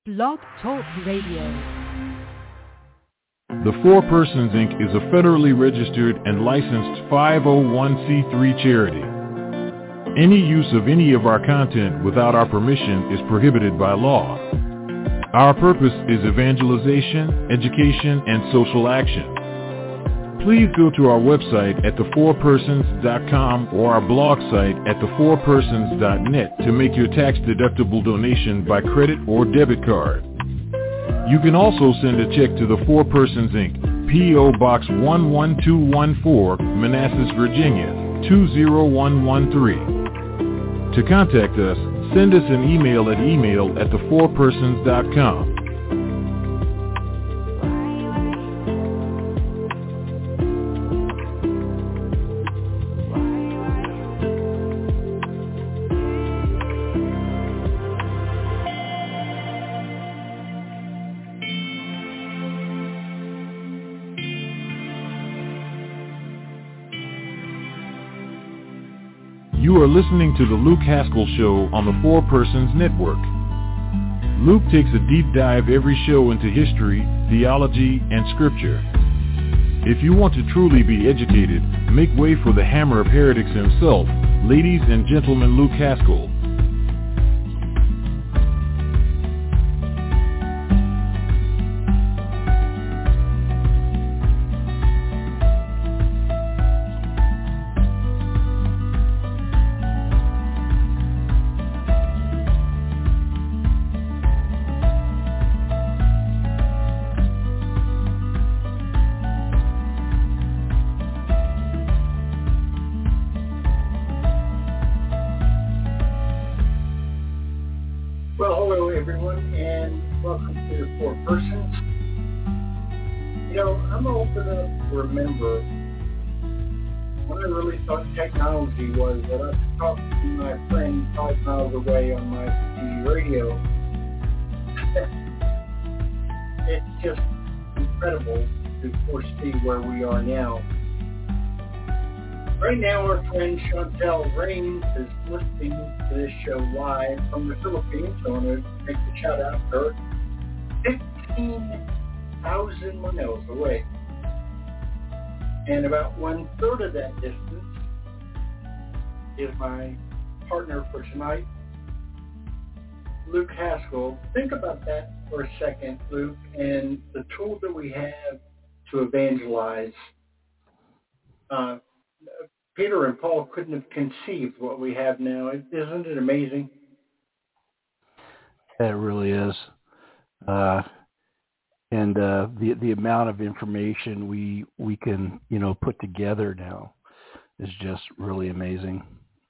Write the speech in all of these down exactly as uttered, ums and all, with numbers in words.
Blog Talk Radio. The Four Persons, Incorporated is a federally registered and licensed five oh one c three charity. Any use of any of our content without our permission is prohibited by law. Our purpose is evangelization, education, and social action. Please go to our website at the four persons dot com or our blog site at the four persons dot net to make your tax-deductible donation by credit or debit card. You can also send a check to the Four Persons, Incorporated, P O. Box one one two one four, Manassas, Virginia, two zero one one three. To contact us, send us an email at email at the four persons dot com. You are listening to the Luke Haskell Show on the Four Persons Network. Luke takes a deep dive every show into history, theology, and scripture. If you want to truly be educated, make way for the hammer of heretics himself, ladies and gentlemen, Luke Haskell. Remember when I really thought technology was that I could talk to my friend five miles away on my T V radio. It's just incredible to foresee where we are now. Right now, our friend Chantel Rains is listening to this show live from the Philippines, so I want to make a shout out to her. fifteen thousand miles away. And about one third of that distance is my partner for tonight, Luke Haskell. Think about that for a second, Luke, and the tool that we have to evangelize. Uh, Peter and Paul couldn't have conceived what we have now. Isn't it amazing? It really is. Uh And uh, the the amount of information we we can you know put together now is just really amazing.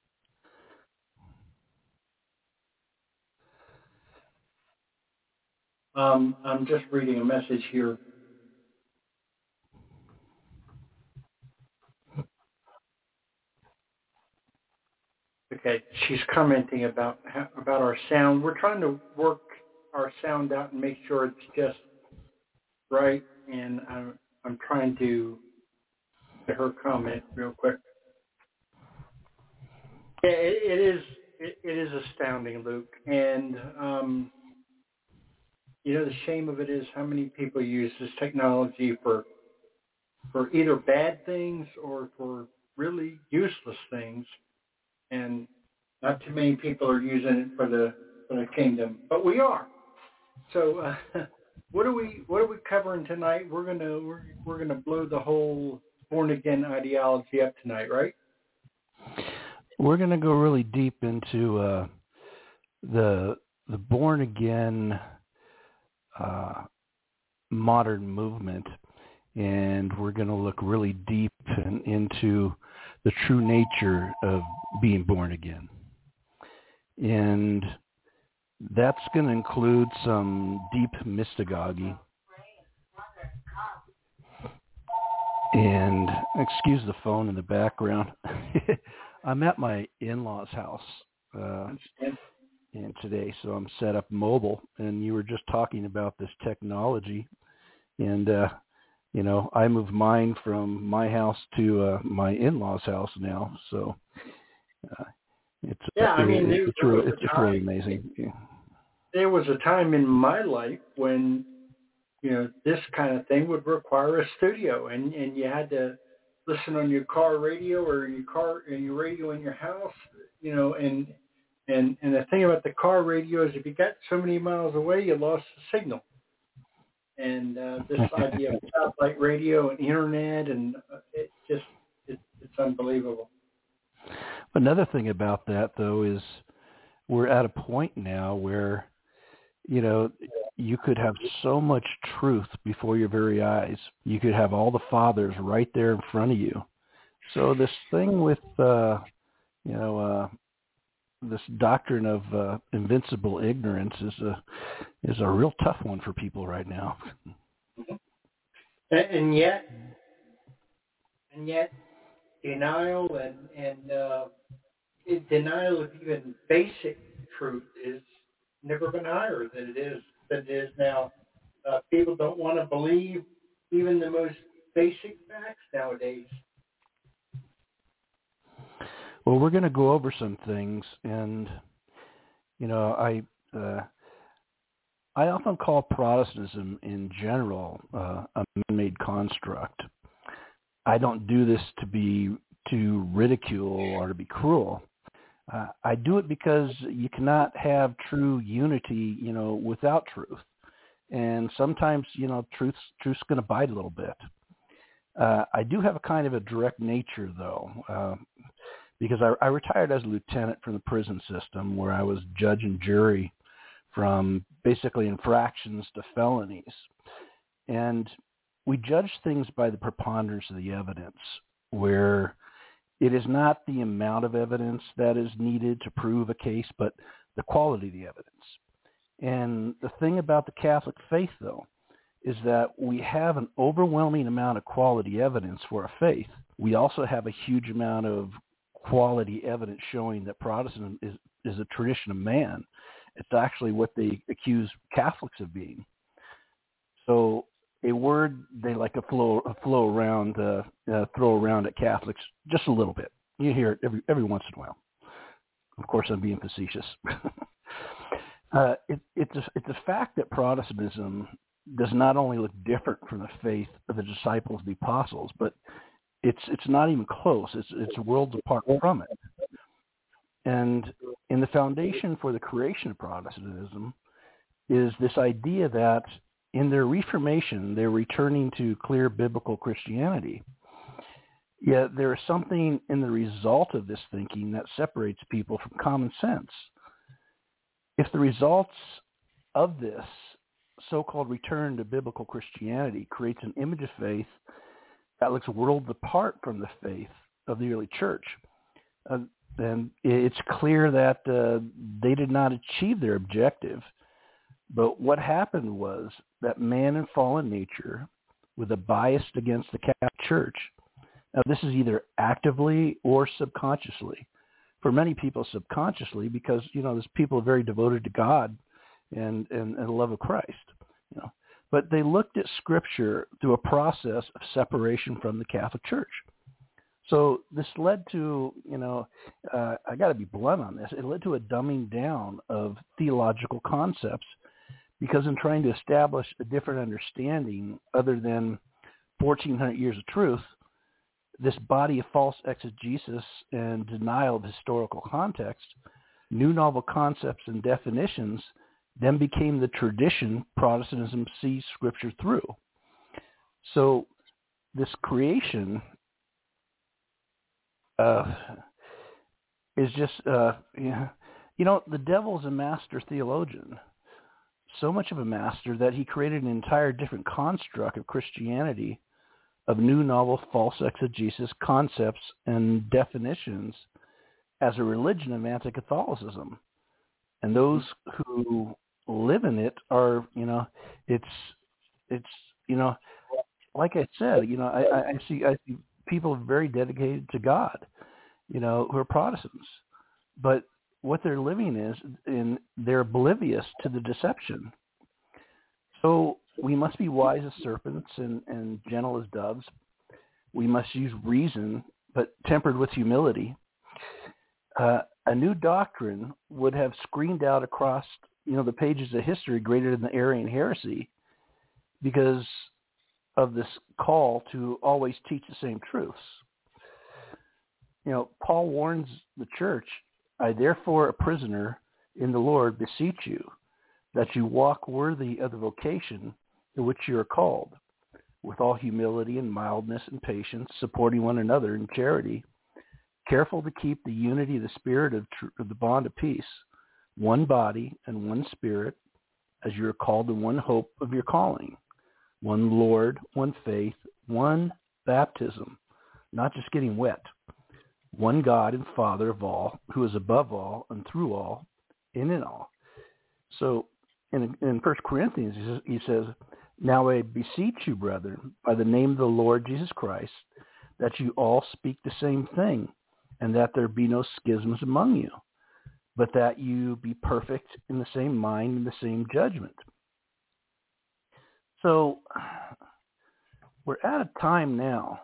Um, I'm just reading a message here. Okay, she's commenting about about our sound. We're trying to work our sound out and make sure it's just right, and I'm I'm trying to get her comment real quick. Yeah, it, it is it, it is astounding, Luke, and um, you know the shame of it is how many people use this technology for for either bad things or for really useless things, and not too many people are using it for the for the kingdom, but we are. So. Uh, What are we What are we covering tonight? We're gonna we're we're gonna blow the whole born again ideology up tonight, right? We're gonna go really deep into uh, the the born again uh, modern movement, and we're gonna look really deep in, into the true nature of being born again, and that's going to include some deep mystagogy. And excuse the phone in the background. I'm at my in-laws' house uh, and today, so I'm set up mobile. And you were just talking about this technology. And, uh, you know, I moved mine from my house to uh, my in-laws' house now. So uh, it's, yeah, I mean, it, there, it's, there really, was it's really amazing. Yeah. there was a time in my life when, you know, this kind of thing would require a studio, and, and you had to listen on your car radio or your car and your radio in your house, you know, and and and the thing about the car radio is if you got so many miles away, you lost the signal. And uh, this idea of satellite radio and internet, and uh, it just it, it's unbelievable. Another thing about that, though, is we're at a point now where, you know, you could have so much truth before your very eyes. You could have all the fathers right there in front of you. So this thing with, uh, you know, uh, this doctrine of uh, invincible ignorance is a is a real tough one for people right now. And, and yet, and yet, denial and and uh, denial of even basic truth is never been higher than it is than it is now. Uh, people don't want to believe even the most basic facts nowadays. Well, we're going to go over some things, and you know, I uh, I often call Protestantism in general uh, a man-made construct. I don't do this to be to ridicule or to be cruel. Uh, I do it because you cannot have true unity, you know, without truth. And sometimes, you know, truth's, truth's going to bite a little bit. Uh, I do have a kind of a direct nature, though, uh, because I, I retired as a lieutenant from the prison system where I was judge and jury from basically infractions to felonies. And we judge things by the preponderance of the evidence, where it is not the amount of evidence that is needed to prove a case, but the quality of the evidence. And the thing about the Catholic faith, though, is that we have an overwhelming amount of quality evidence for a faith. We also have a huge amount of quality evidence showing that Protestantism is, is a tradition of man. It's actually what they accuse Catholics of being. So a word they like to flow, flow around, uh, uh, throw around at Catholics just a little bit. You hear it every every once in a while. Of course, I'm being facetious. uh, it, it's a, it's a fact that Protestantism does not only look different from the faith of the disciples of the apostles, but it's it's not even close. It's it's worlds apart from it. And in the foundation for the creation of Protestantism is this idea that in their Reformation, they're returning to clear biblical Christianity. Yet there is something in the result of this thinking that separates people from common sense. If the results of this so-called return to biblical Christianity creates an image of faith that looks worlds apart from the faith of the early church, uh, then it's clear that uh, they did not achieve their objective. But what happened was that man in fallen nature, with a bias against the Catholic Church, now this is either actively or subconsciously. For many people, subconsciously, because you know, there's people very devoted to God and, and, and the love of Christ. You know, but they looked at Scripture through a process of separation from the Catholic Church. So this led to, you know, uh, I got to be blunt on this. It led to a dumbing down of theological concepts. Because in trying to establish a different understanding other than fourteen hundred years of truth, this body of false exegesis and denial of historical context, new novel concepts and definitions then became the tradition Protestantism sees Scripture through. So this creation uh, is just, uh, you know, you know, the devil's a master theologian. So much of a master that he created an entire different construct of Christianity, of new novel false exegesis concepts and definitions as a religion of anti-Catholicism. And those who live in it are, you know, it's, it's, you know, like I said, you know, I, I see, I see people very dedicated to God, you know, who are Protestants, but what they're living is, in they're oblivious to the deception. So we must be wise as serpents and, and gentle as doves. We must use reason, but tempered with humility. Uh, a new doctrine would have screamed out across you know, the pages of history greater than the Arian heresy because of this call to always teach the same truths. You know, Paul warns the church, I therefore, a prisoner in the Lord, beseech you that you walk worthy of the vocation to which you are called, with all humility and mildness and patience, supporting one another in charity, careful to keep the unity of the spirit of, tr- of the bond of peace, one body and one spirit, as you are called in one hope of your calling, one Lord, one faith, one baptism, not just getting wet, one God and Father of all, who is above all and through all, and in all. So in, in First Corinthians, he says, he says, now I beseech you, brethren, by the name of the Lord Jesus Christ, that you all speak the same thing, and that there be no schisms among you, but that you be perfect in the same mind and the same judgment. So we're at a time now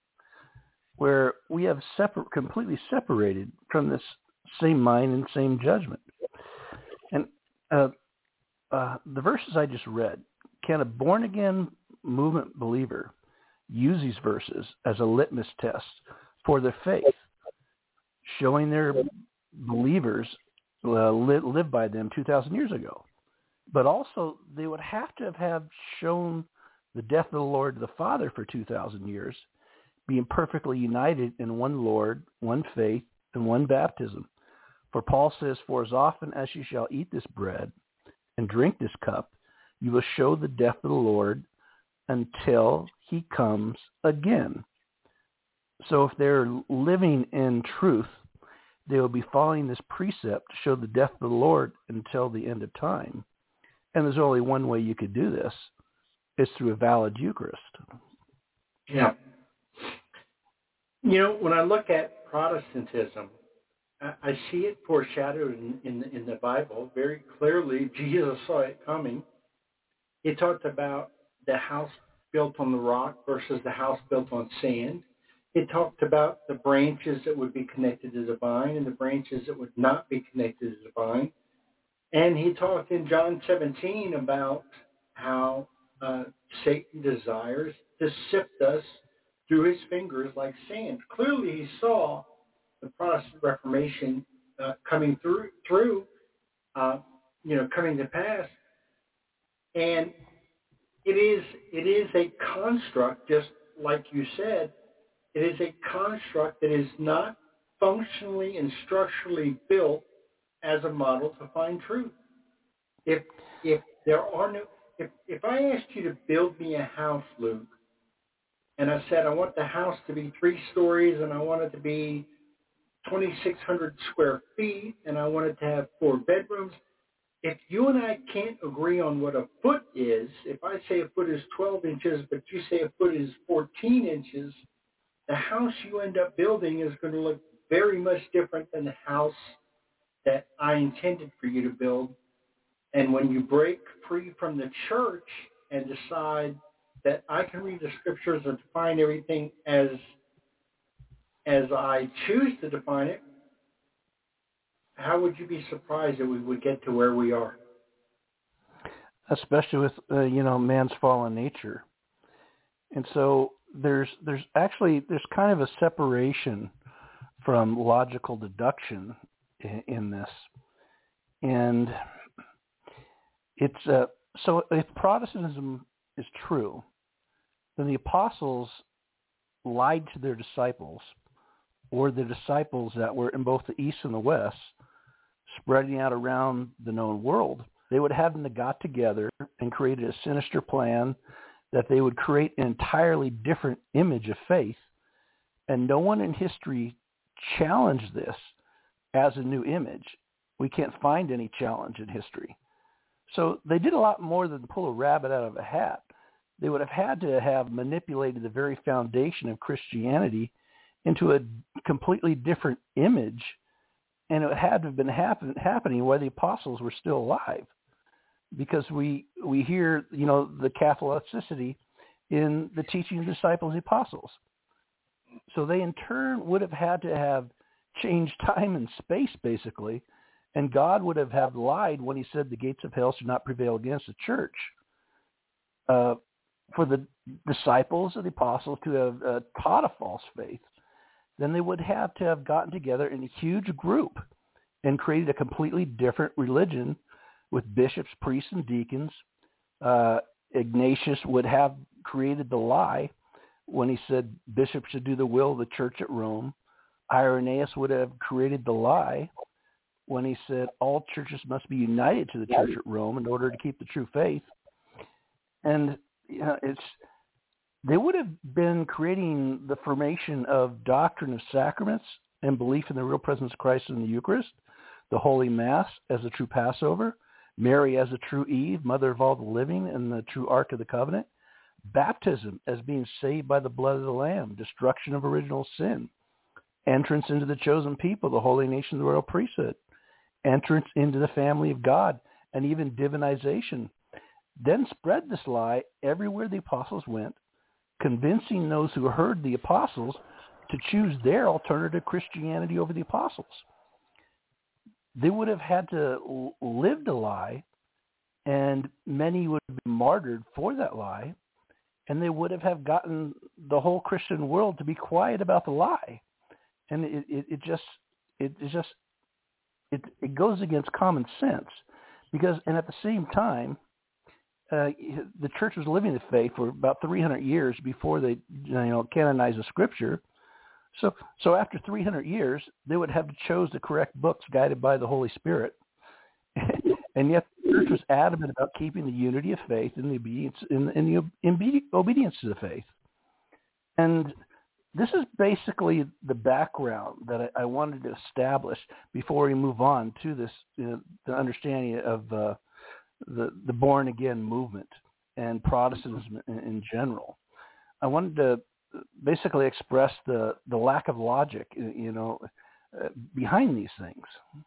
where we have separate, completely separated from this same mind and same judgment. And uh, uh, the verses I just read, can a born-again movement believer use these verses as a litmus test for their faith, showing their believers uh, live, live by them two thousand years ago? But also, they would have to have, have shown the death of the Lord to the Father for two thousand years, being perfectly united in one Lord, one faith, and one baptism. For Paul says, for as often as you shall eat this bread and drink this cup, you will show the death of the Lord until he comes again. So if they're living in truth, they will be following this precept to show the death of the Lord until the end of time. And there's only one way you could do this. It's through a valid Eucharist. Yeah. You know, when I look at Protestantism, I, I see it foreshadowed in, in, in the Bible very clearly. Jesus saw it coming. He talked about the house built on the rock versus the house built on sand. He talked about the branches that would be connected to the vine and the branches that would not be connected to the vine. And he talked in John seventeen about how uh, Satan desires to sift us through his fingers like sand. Clearly he saw the Protestant Reformation uh, coming through, through uh, you know, coming to pass. And it is it is a construct, just like you said, it is a construct that is not functionally and structurally built as a model to find truth. If if there are no if if I asked you to build me a house, Luke, and I said I want the house to be three stories and I want it to be twenty-six hundred square feet and I want it to have four bedrooms, if you and I can't agree on what a foot is, if I say a foot is twelve inches, but you say a foot is fourteen inches, the house you end up building is going to look very much different than the house that I intended for you to build. And when you break free from the church and decide that I can read the scriptures and define everything as as I choose to define it, how would you be surprised that we would get to where we are? Especially with, uh, you know, man's fallen nature. And so there's there's actually, there's kind of a separation from logical deduction in, in this. And it's, uh, so if Protestantism is true, then the apostles lied to their disciples, or the disciples that were in both the East and the West, spreading out around the known world. They would have them that got together and created a sinister plan that they would create an entirely different image of faith. And no one in history challenged this as a new image. We can't find any challenge in history. So they did a lot more than pull a rabbit out of a hat. They would have had to have manipulated the very foundation of Christianity into a completely different image, and it had to have been happen, happening while the apostles were still alive, because we we hear, you know, the Catholicity in the teaching of the disciples and the apostles. So they in turn would have had to have changed time and space, basically, And God would have, have lied when he said the gates of hell should not prevail against the church. Uh, for the disciples of the apostles to have uh, taught a false faith, then they would have to have gotten together in a huge group and created a completely different religion with bishops, priests, and deacons. Uh, Ignatius would have created the lie when he said bishops should do the will of the church at Rome. Irenaeus would have created the lie when he said all churches must be united to the church at Rome in order to keep the true faith. And you know, it's they would have been creating the formation of doctrine of sacraments and belief in the real presence of Christ in the Eucharist, the Holy Mass as a true Passover, Mary as a true Eve, mother of all the living and the true Ark of the Covenant, baptism as being saved by the blood of the Lamb, destruction of original sin, entrance into the chosen people, the holy nation of the royal priesthood, entrance into the family of God, and even divinization. Then spread this lie everywhere the apostles went, convincing those who heard the apostles to choose their alternative Christianity over the apostles. They would have had to live the lie, and many would be martyred for that lie, and they would have, have gotten the whole Christian world to be quiet about the lie. And it, it, it just it, it just it, it goes against common sense, because and at the same time, Uh, the church was living the faith for about three hundred years before they, you know, canonized the scripture. So, so after three hundred years, they would have to choose the correct books guided by the Holy Spirit. And yet the church was adamant about keeping the unity of faith and the obedience, in, in the in obedience to the faith. And this is basically the background that I, I wanted to establish before we move on to this, you know, the understanding of uh, the, the born-again movement and Protestantism in, in general. I wanted to basically express the, the lack of logic, you know, uh, behind these things.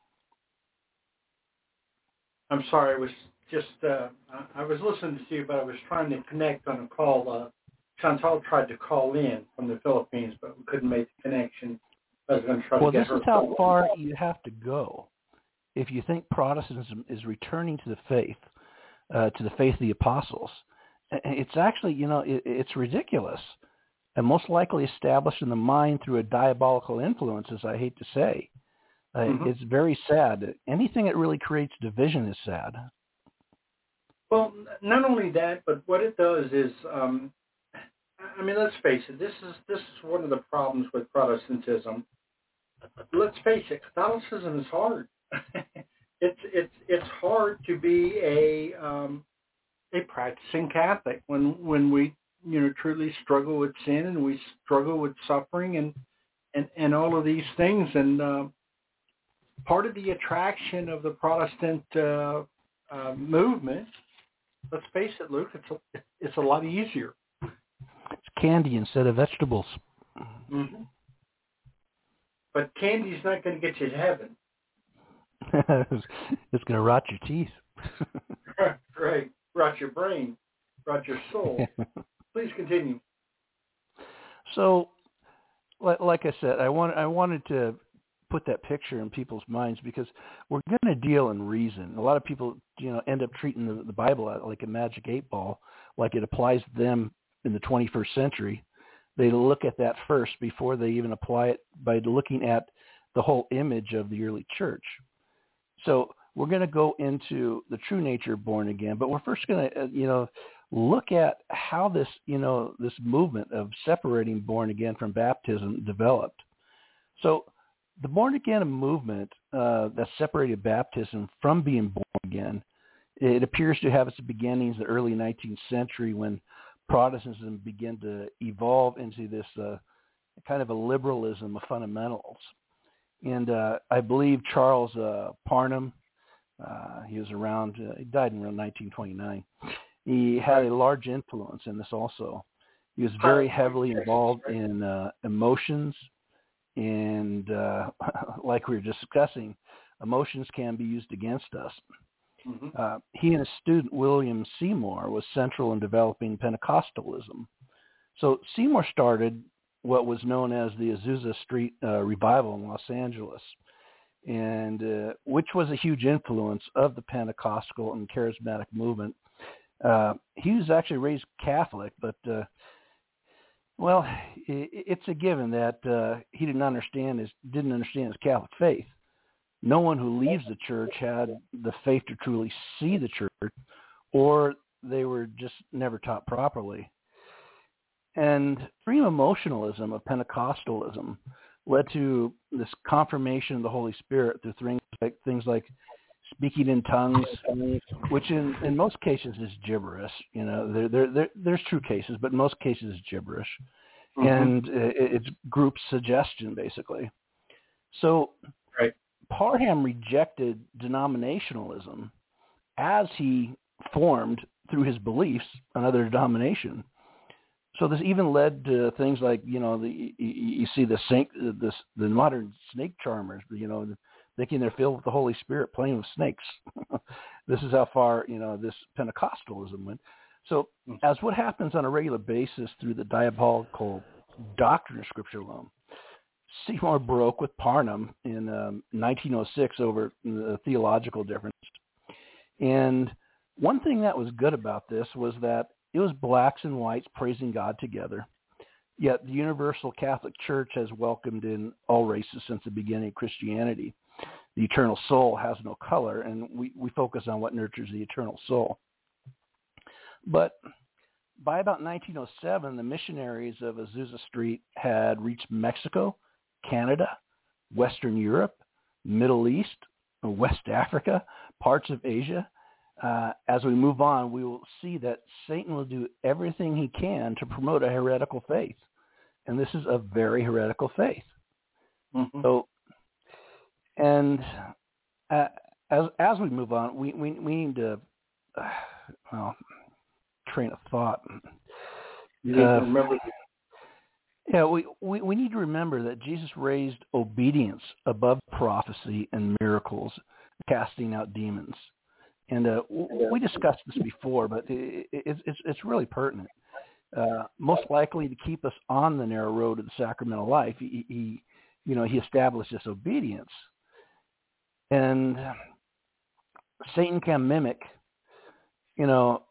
I'm sorry, I was just, uh, I was listening to you, but I was trying to connect on a call. Uh, Chantal tried to call in from the Philippines, but we couldn't make the connection. I was going to try well, to get this is how far you have to go if you think Protestantism is returning to the faith, uh, to the faith of the apostles. It's actually, you know, it, it's ridiculous and most likely established in the mind through a diabolical influence, as I hate to say. Uh, mm-hmm. It's very sad. Anything that really creates division is sad. Well, not only that, but what it does is, um, I mean, let's face it. This is this is one of the problems with Protestantism. Let's face it. Catholicism is hard. it's it's it's hard to be a um, a practicing Catholic when when we you know truly struggle with sin and we struggle with suffering and and, and all of these things. And uh, part of the attraction of the Protestant uh, uh, movement, let's face it, Luke, it's a, it's a lot easier. It's candy instead of vegetables. Mm-hmm. But candy's not going to get you to heaven. It's going to rot your teeth. Right. Rot your brain. Rot your soul. Please continue. So, like I said, I want I wanted to put that picture in people's minds because we're going to deal in reason. A lot of people, you know, end up treating the, the Bible like a magic eight ball, like it applies to them in the twenty-first century. They look at that first before they even apply it by looking at the whole image of the early church. So we're going to go into the true nature of born again, but we're first going to, you know, look at how this, you know, this movement of separating born again from baptism developed. So the born again movement uh, that separated baptism from being born again, it appears to have its beginnings in the early nineteenth century when Protestantism began to evolve into this uh, kind of a liberalism of fundamentals. And uh, I believe Charles uh, Parham, uh, he was around, uh, he died in around nineteen twenty-nine. He had a large influence in this also. He was very heavily involved in uh, emotions, and uh, like we were discussing, emotions can be used against us. Mm-hmm. Uh, he and his student, William Seymour, was central in developing Pentecostalism. So Seymour started what was known as the Azusa Street uh, Revival in Los Angeles. and uh, which was a huge influence of the Pentecostal and charismatic movement. Uh, he was actually raised Catholic, but uh, well, it, it's a given that uh, he didn't understand his didn't understand his Catholic faith. No one who leaves the church had the faith to truly see the church, or they were just never taught properly. And extreme emotionalism of Pentecostalism led to this confirmation of the Holy Spirit through things like, things like speaking in tongues, which in, in most cases is gibberish. You know, there, there, there, there's true cases, but in most cases it's gibberish. Mm-hmm. And it, it's group suggestion, basically. So right. Parham rejected denominationalism as he formed through his beliefs another denomination. So this even led to things like, you know, the, you, you see the snake, the, the modern snake charmers, you know, thinking they're filled with the Holy Spirit playing with snakes. This is how far, you know, this Pentecostalism went. So as what happens on a regular basis through the diabolical doctrine of Scripture alone, Seymour broke with Parham in um, nineteen oh six over the theological difference. And one thing that was good about this was that it was blacks and whites praising God together. Yet the Universal Catholic Church has welcomed in all races since the beginning of Christianity. The eternal soul has no color, and we, we focus on what nurtures the eternal soul. But by about nineteen oh seven, the missionaries of Azusa Street had reached Mexico, Canada, Western Europe, Middle East, West Africa, parts of Asia. Uh, as we move on, we will see that Satan will do everything he can to promote a heretical faith. And this is a very heretical faith. Mm-hmm. So, and uh, as as we move on, we, we, we need to, uh, well, train of thought. You need uh, to remember. Yeah, we, we, we need to remember that Jesus raised obedience above prophecy and miracles, casting out demons. And uh, we discussed this before, but it, it, it's, it's really pertinent. Uh, most likely to keep us on the narrow road of the sacramental life, he, he you know, he established this obedience. And Satan can mimic, you know,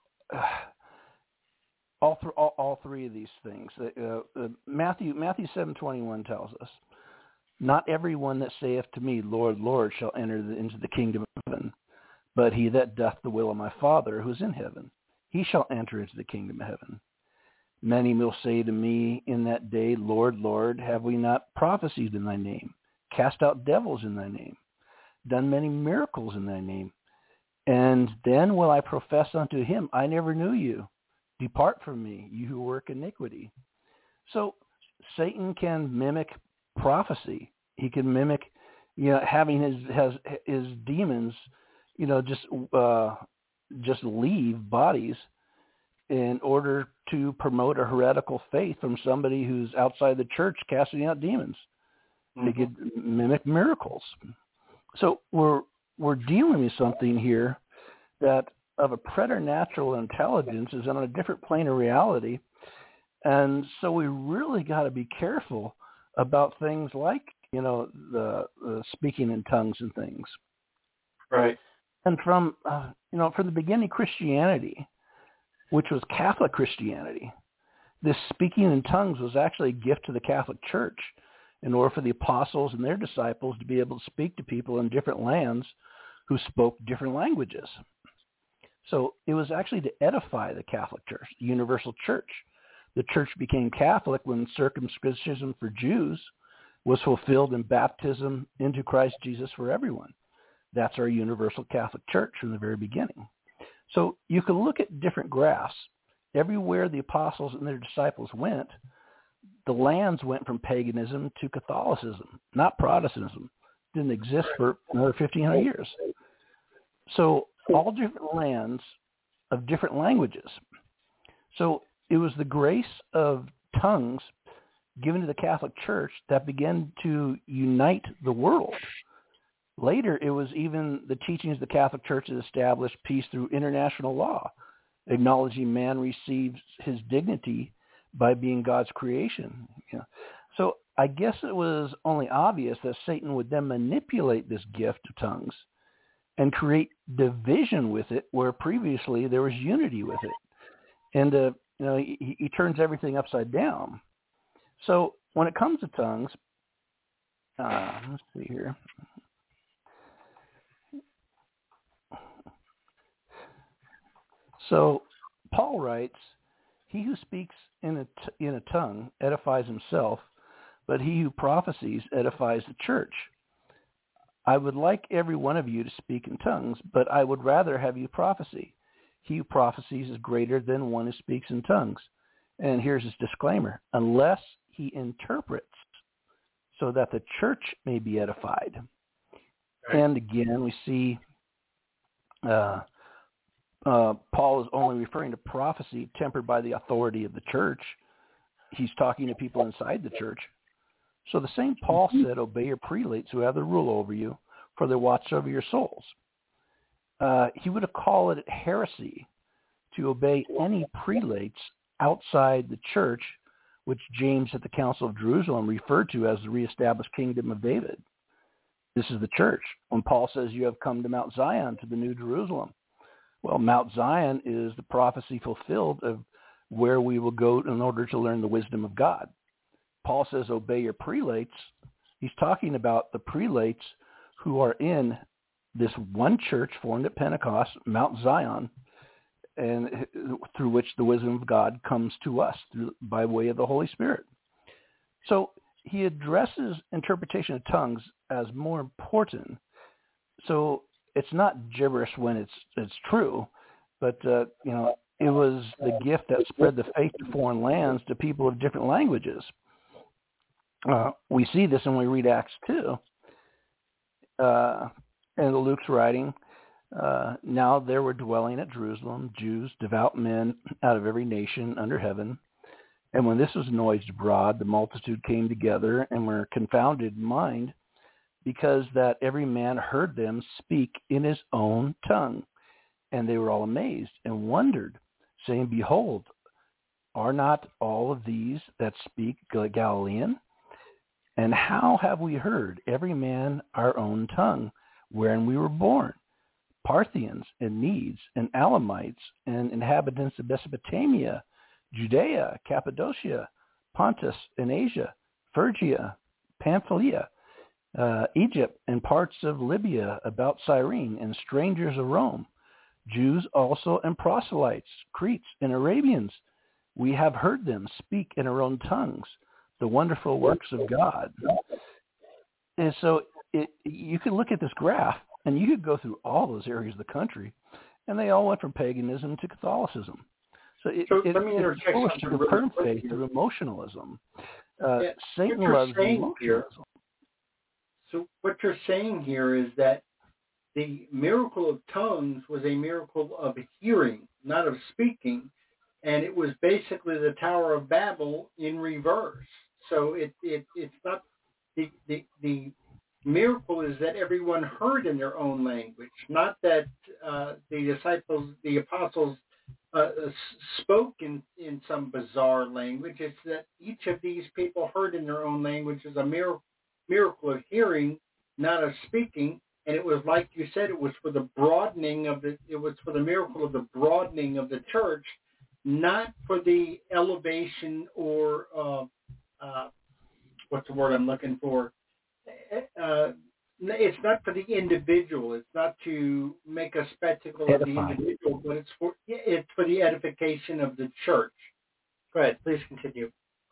all, th- all, all three of these things. Uh, uh, Matthew Matthew seven twenty-one tells us, "Not everyone that saith to me, Lord, Lord, shall enter the, into the kingdom of heaven, but he that doth the will of my Father who is in heaven, he shall enter into the kingdom of heaven. Many will say to me in that day, Lord, Lord, have we not prophesied in thy name, cast out devils in thy name, done many miracles in thy name? And then will I profess unto him, I never knew you. Depart from me, you who work iniquity." So Satan can mimic prophecy. He can mimic, you know, having his has his demons, you know, just uh, just leave bodies in order to promote a heretical faith from somebody who's outside the church casting out demons. Mm-hmm. They could mimic miracles. So we're we're dealing with something here that of a preternatural intelligence is on a different plane of reality. And so we really got to be careful about things like, you know, the, the speaking in tongues and things. Right. And from, uh, you know, from the beginning Christianity, which was Catholic Christianity, this speaking in tongues was actually a gift to the Catholic Church in order for the apostles and their disciples to be able to speak to people in different lands who spoke different languages. So it was actually to edify the Catholic Church, the universal church. The church became Catholic when circumcision for Jews was fulfilled in baptism into Christ Jesus for everyone. That's our universal Catholic Church from the very beginning. So you can look at different graphs. Everywhere the apostles and their disciples went, the lands went from paganism to Catholicism, not Protestantism. It didn't exist for another fifteen hundred years. So all different lands of different languages. So it was the grace of tongues given to the Catholic Church that began to unite the world. Later, it was even the teachings of the Catholic Church that established peace through international law, acknowledging man receives his dignity by being God's creation. You know, So I guess it was only obvious that Satan would then manipulate this gift of tongues and create division with it where previously there was unity with it. And, uh, you know, he, he turns everything upside down. So when it comes to tongues, uh, let's see here. So Paul writes, he who speaks in a, t- in a tongue edifies himself, but he who prophesies edifies the church. I would like every one of you to speak in tongues, but I would rather have you prophesy. He who prophesies is greater than one who speaks in tongues. And here's his disclaimer: unless he interprets, so that the church may be edified. Right. And again, we see uh, uh, Paul is only referring to prophecy tempered by the authority of the church. He's talking to people inside the church. So the same Paul said, obey your prelates who have the rule over you, for they watch over your souls. Uh, he would have called it heresy to obey any prelates outside the church, which James at the Council of Jerusalem referred to as the reestablished kingdom of David. This is the church. When Paul says you have come to Mount Zion, to the New Jerusalem. Well, Mount Zion is the prophecy fulfilled of where we will go in order to learn the wisdom of God. Paul says, obey your prelates. He's talking about the prelates who are in this one church formed at Pentecost, Mount Zion, and through which the wisdom of God comes to us through, by way of the Holy Spirit. So he addresses interpretation of tongues as more important. So it's not gibberish when it's it's true, but uh, you know, it was the gift that spread the faith to foreign lands to people of different languages. Uh, we see this when we read Acts two. Uh, and Luke's writing, uh, now there were dwelling at Jerusalem Jews, devout men out of every nation under heaven. And when this was noised abroad, the multitude came together and were confounded in mind, because that every man heard them speak in his own tongue. And they were all amazed and wondered, saying, behold, are not all of these that speak Galilean? And how have we heard, every man our own tongue, wherein we were born? Parthians and Medes and Elamites and inhabitants of Mesopotamia, Judea, Cappadocia, Pontus and Asia, Phrygia, Pamphylia, uh, Egypt, and parts of Libya about Cyrene, and strangers of Rome, Jews also and proselytes, Cretes and Arabians. We have heard them speak in our own tongues the wonderful works of God. And so it, you can look at this graph, and you could go through all those areas of the country, and they all went from paganism to Catholicism. So it, so it, let me it's forced to confirm faith through emotionalism. Uh, yeah, Satan loves emotionalism. Here, so what you're saying here is that the miracle of tongues was a miracle of hearing, not of speaking, and it was basically the Tower of Babel in reverse. So it, it it's not the, the the miracle is that everyone heard in their own language, not that uh, the disciples, the apostles, uh, spoke in, in some bizarre language. It's that each of these people heard in their own language is a miracle, miracle of hearing, not of speaking. And it was like you said, it was for the broadening of the, it was for the miracle of the broadening of the church, not for the elevation or uh, uh, what's the word I'm looking for? Uh, it's not for the individual. It's not to make a spectacle Edify. of the individual, but it's for it's for the edification of the church. Go ahead, please continue.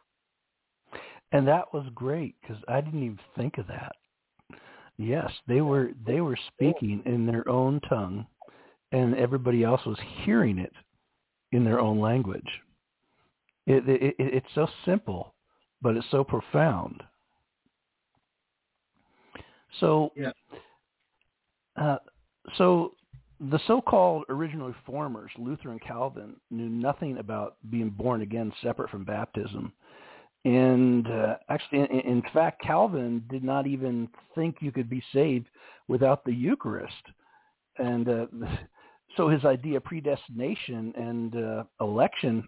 And that was great, because I didn't even think of that. Yes, they were they were speaking in their own tongue, and everybody else was hearing it in their own language. It, it, it, it's so simple, but it's so profound. So, yeah. uh, so the so-called original reformers, Luther and Calvin, knew nothing about being born again separate from baptism. And uh, actually, in, in fact, Calvin did not even think you could be saved without the Eucharist. And uh, so his idea of predestination and uh, election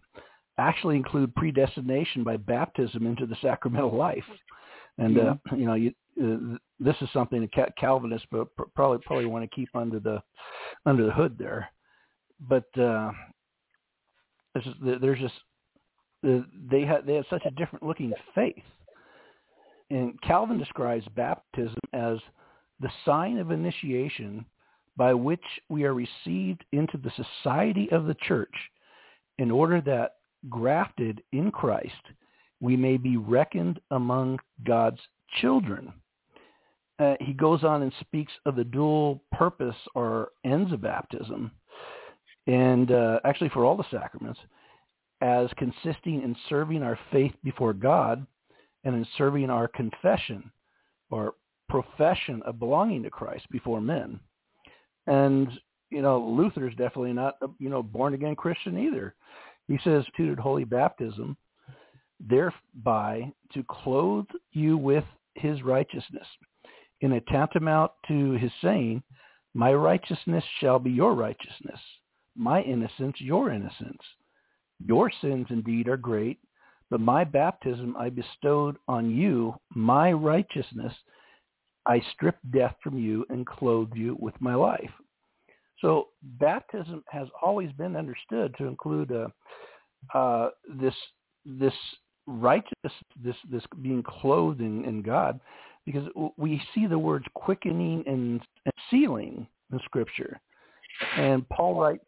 actually include predestination by baptism into the sacramental life. And, mm-hmm. uh, you know, you, uh, this is something that Calvinists probably probably want to keep under the under the hood there. But uh, there's just, there's just they had they had such a different looking faith. And Calvin describes baptism as the sign of initiation by which we are received into the society of the church in order that, grafted in Christ, we may be reckoned among God's children. Uh, he goes on and speaks of the dual purpose or ends of baptism, and uh, actually for all the sacraments, as consisting in serving our faith before God and in serving our confession or profession of belonging to Christ before men. And, you know, Luther is definitely not a, you know, born-again Christian either. He says, instituted holy baptism, thereby to clothe you with his righteousness, in a tantamount to his saying, my righteousness shall be your righteousness, my innocence your innocence. Your sins indeed are great, but my baptism I bestowed on you, my righteousness. I stripped death from you and clothed you with my life. So baptism has always been understood to include uh, uh, this this righteous, this this being clothed in, in God, because we see the words quickening and, and sealing in Scripture. And Paul writes.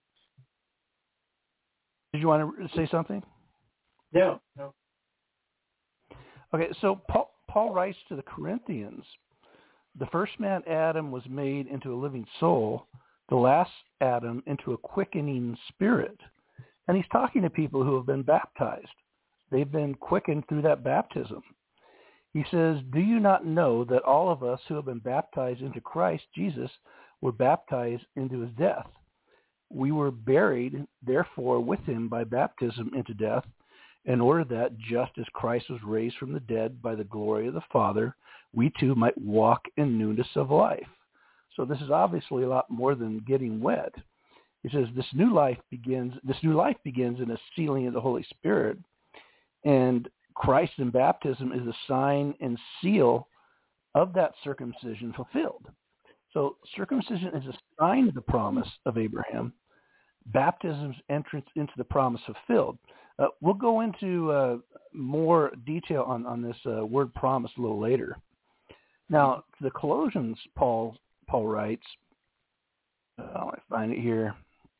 Did you want to say something? No, no. Okay, so Paul, Paul writes to the Corinthians, the first man, Adam, was made into a living soul, the last Adam into a quickening spirit. And he's talking to people who have been baptized. They've been quickened through that baptism. He says, do you not know that all of us who have been baptized into Christ Jesus were baptized into his death? We were buried, therefore, with him by baptism into death, in order that, just as Christ was raised from the dead by the glory of the Father, we too might walk in newness of life. So this is obviously a lot more than getting wet. He says this new life begins. This new life begins in a sealing of the Holy Spirit, and Christ in baptism is a sign and seal of that circumcision fulfilled. So circumcision is a sign of the promise of Abraham. Baptism's entrance into the promise fulfilled. Uh, we'll go into uh, more detail on, on this uh, word promise a little later. Now, to the Colossians, Paul Paul writes, oh, I find it here.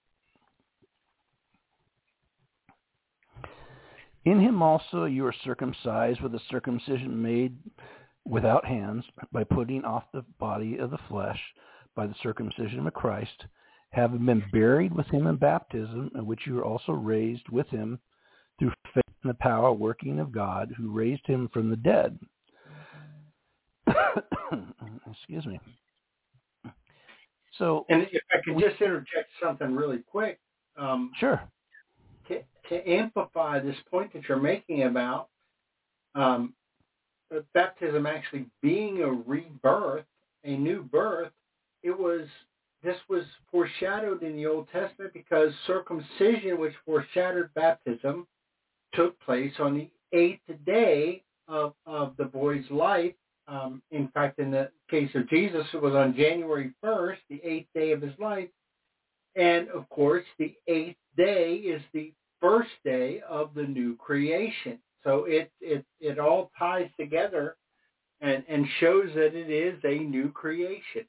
In him also you are circumcised with a circumcision made without hands, by putting off the body of the flesh by the circumcision of Christ, having been buried with him in baptism, in which you were also raised with him through faith in the power working of God, who raised him from the dead. Excuse me. So, and if I could we, just interject something really quick. Um, sure. To, to amplify this point that you're making about um, baptism actually being a rebirth, a new birth, it was this was foreshadowed in the Old Testament because circumcision, which foreshadowed baptism, took place on the eighth day of, of the boy's life. Um, in fact, in the case of Jesus, it was on January first, the eighth day of his life. And, of course, the eighth day is the first day of the new creation. So it it, it all ties together and, and shows that it is a new creation.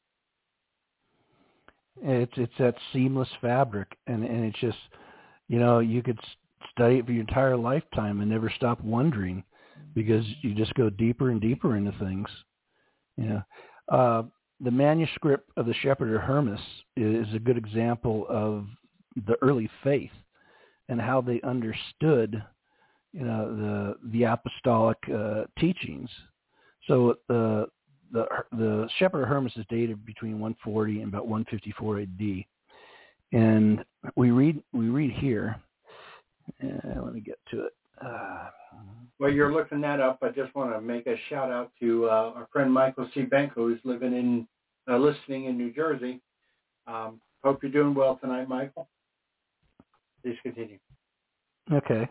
It's it's that seamless fabric, and, and it's just, you know, you could study it for your entire lifetime and never stop wondering, because you just go deeper and deeper into things. You know, uh, the manuscript of the Shepherd of Hermas is a good example of the early faith and how they understood, you know, the the apostolic uh, teachings. So the the the Shepherd of Hermas is dated between one forty and about one fifty-four A D, and we read we read here. Uh, let me get to it. Uh, Well, you're looking that up. I just want to make a shout out to uh, our friend Michael C. Benko, who's living in, uh, listening in New Jersey. Um, hope you're doing well tonight, Michael. Please continue. Okay.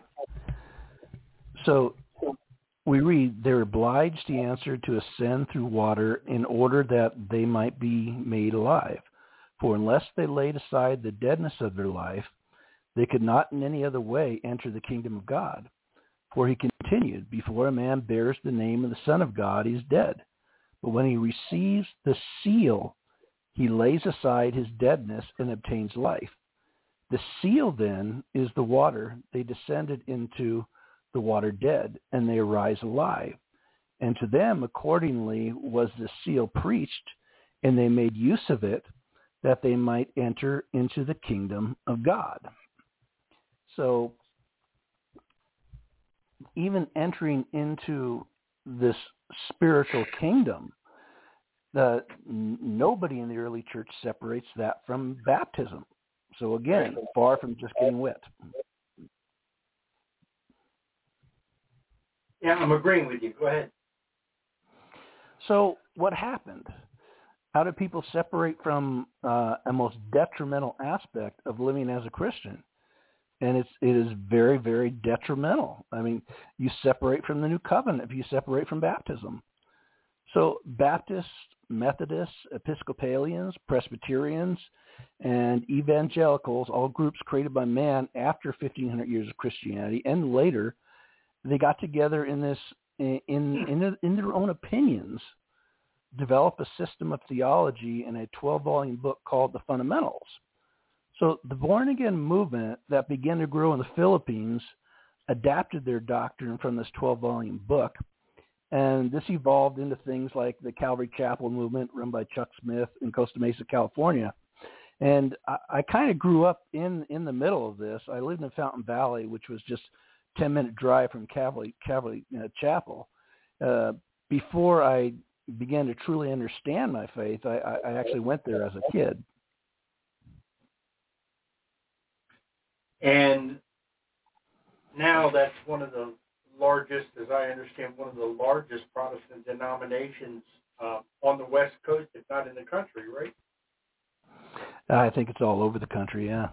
So we read, they're obliged, he answered, to ascend through water in order that they might be made alive. For unless they laid aside the deadness of their life, they could not in any other way enter the kingdom of God. For he continued, before a man bears the name of the Son of God, he is dead. But when he receives the seal, he lays aside his deadness and obtains life. The seal then is the water. They descended into the water dead, and they arise alive. And to them accordingly was the seal preached, and they made use of it, that they might enter into the kingdom of God. So even entering into this spiritual kingdom, the, nobody in the early church separates that from baptism. So again, far from just getting wet. Yeah, I'm agreeing with you. Go ahead. So what happened? How do people separate from uh, a most detrimental aspect of living as a Christian? And it's, it is very, very detrimental. I mean, you separate from the new covenant if you separate from baptism. So Baptists, Methodists, Episcopalians, Presbyterians, and evangelicals, all groups created by man after fifteen hundred years of Christianity and later, they got together in this, in, in, in their own opinions, develop a system of theology in a twelve-volume book called The Fundamentals. So the born-again movement that began to grow in the Philippines adapted their doctrine from this twelve-volume book, and this evolved into things like the Calvary Chapel movement run by Chuck Smith in Costa Mesa, California. And I, I kind of grew up in, in the middle of this. I lived in Fountain Valley, which was just a ten-minute drive from Calvary, Calvary uh, Chapel. Uh, before I began to truly understand my faith, I, I actually went there as a kid. And now that's one of the largest, as I understand, one of the largest Protestant denominations uh, on the West Coast, if not in the country, right? I think it's all over the country, yeah.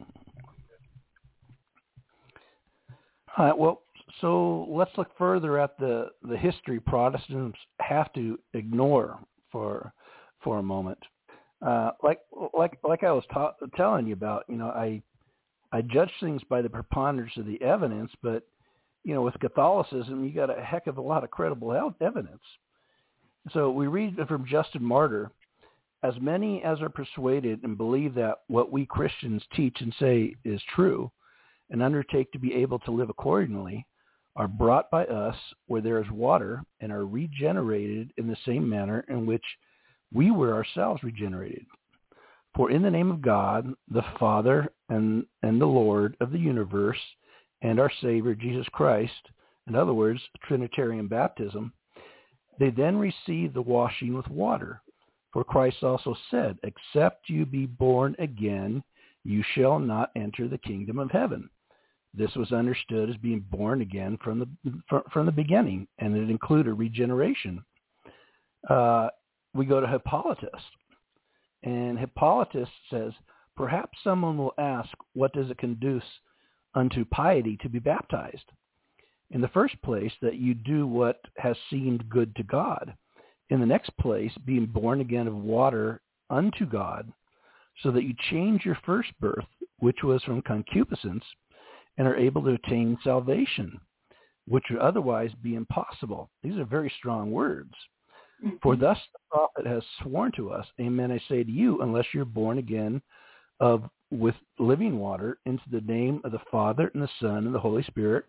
All right, well, so let's look further at the, the history Protestants have to ignore for for a moment. Uh, like like like I was ta- telling you about, you know, I I judge things by the preponderance of the evidence, but you know, with Catholicism, you got a heck of a lot of credible evidence. So we read from Justin Martyr, as many as are persuaded and believe that what we Christians teach and say is true, and undertake to be able to live accordingly, are brought by us where there is water and are regenerated in the same manner in which we were ourselves regenerated. For in the name of God, the Father and, and the Lord of the universe, and our Savior, Jesus Christ, in other words, Trinitarian baptism, they then receive the washing with water. For Christ also said, except you be born again, you shall not enter the kingdom of heaven. This was understood as being born again from the from the beginning, and it included regeneration. Uh, we go to Hippolytus, and Hippolytus says, perhaps someone will ask, what does it conduce unto piety to be baptized? In the first place, that you do what has seemed good to God. In the next place, being born again of water unto God, so that you change your first birth, which was from concupiscence, and are able to attain salvation, which would otherwise be impossible. These are very strong words. Mm-hmm. For thus the prophet has sworn to us, amen, I say to you, unless you're born again of with living water into the name of the Father and the Son and the Holy Spirit,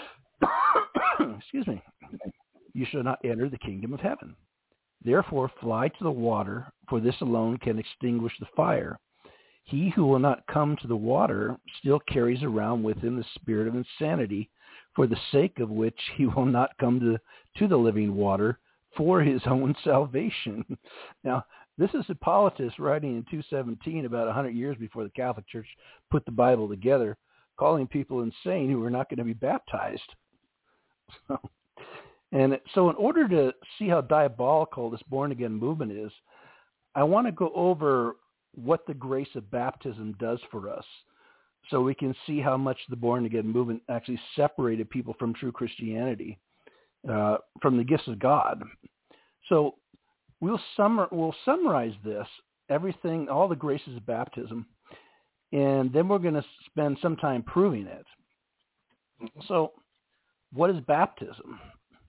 excuse me, you shall not enter the kingdom of heaven. Therefore fly to the water, for this alone can extinguish the fire. He who will not come to the water still carries around with him the spirit of insanity, for the sake of which he will not come to, to the living water for his own salvation. Now, this is Hippolytus writing in two seventeen, about one hundred years before the Catholic Church put the Bible together, calling people insane who were not going to be baptized. So, and so in order to see how diabolical this born-again movement is, I want to go over what the grace of baptism does for us. so we can see how much the born-again movement actually separated people from true Christianity, uh, from the gifts of God. So we'll, summa- we'll summarize this, everything, all the graces of baptism, and then we're going to spend some time proving it. So what is baptism?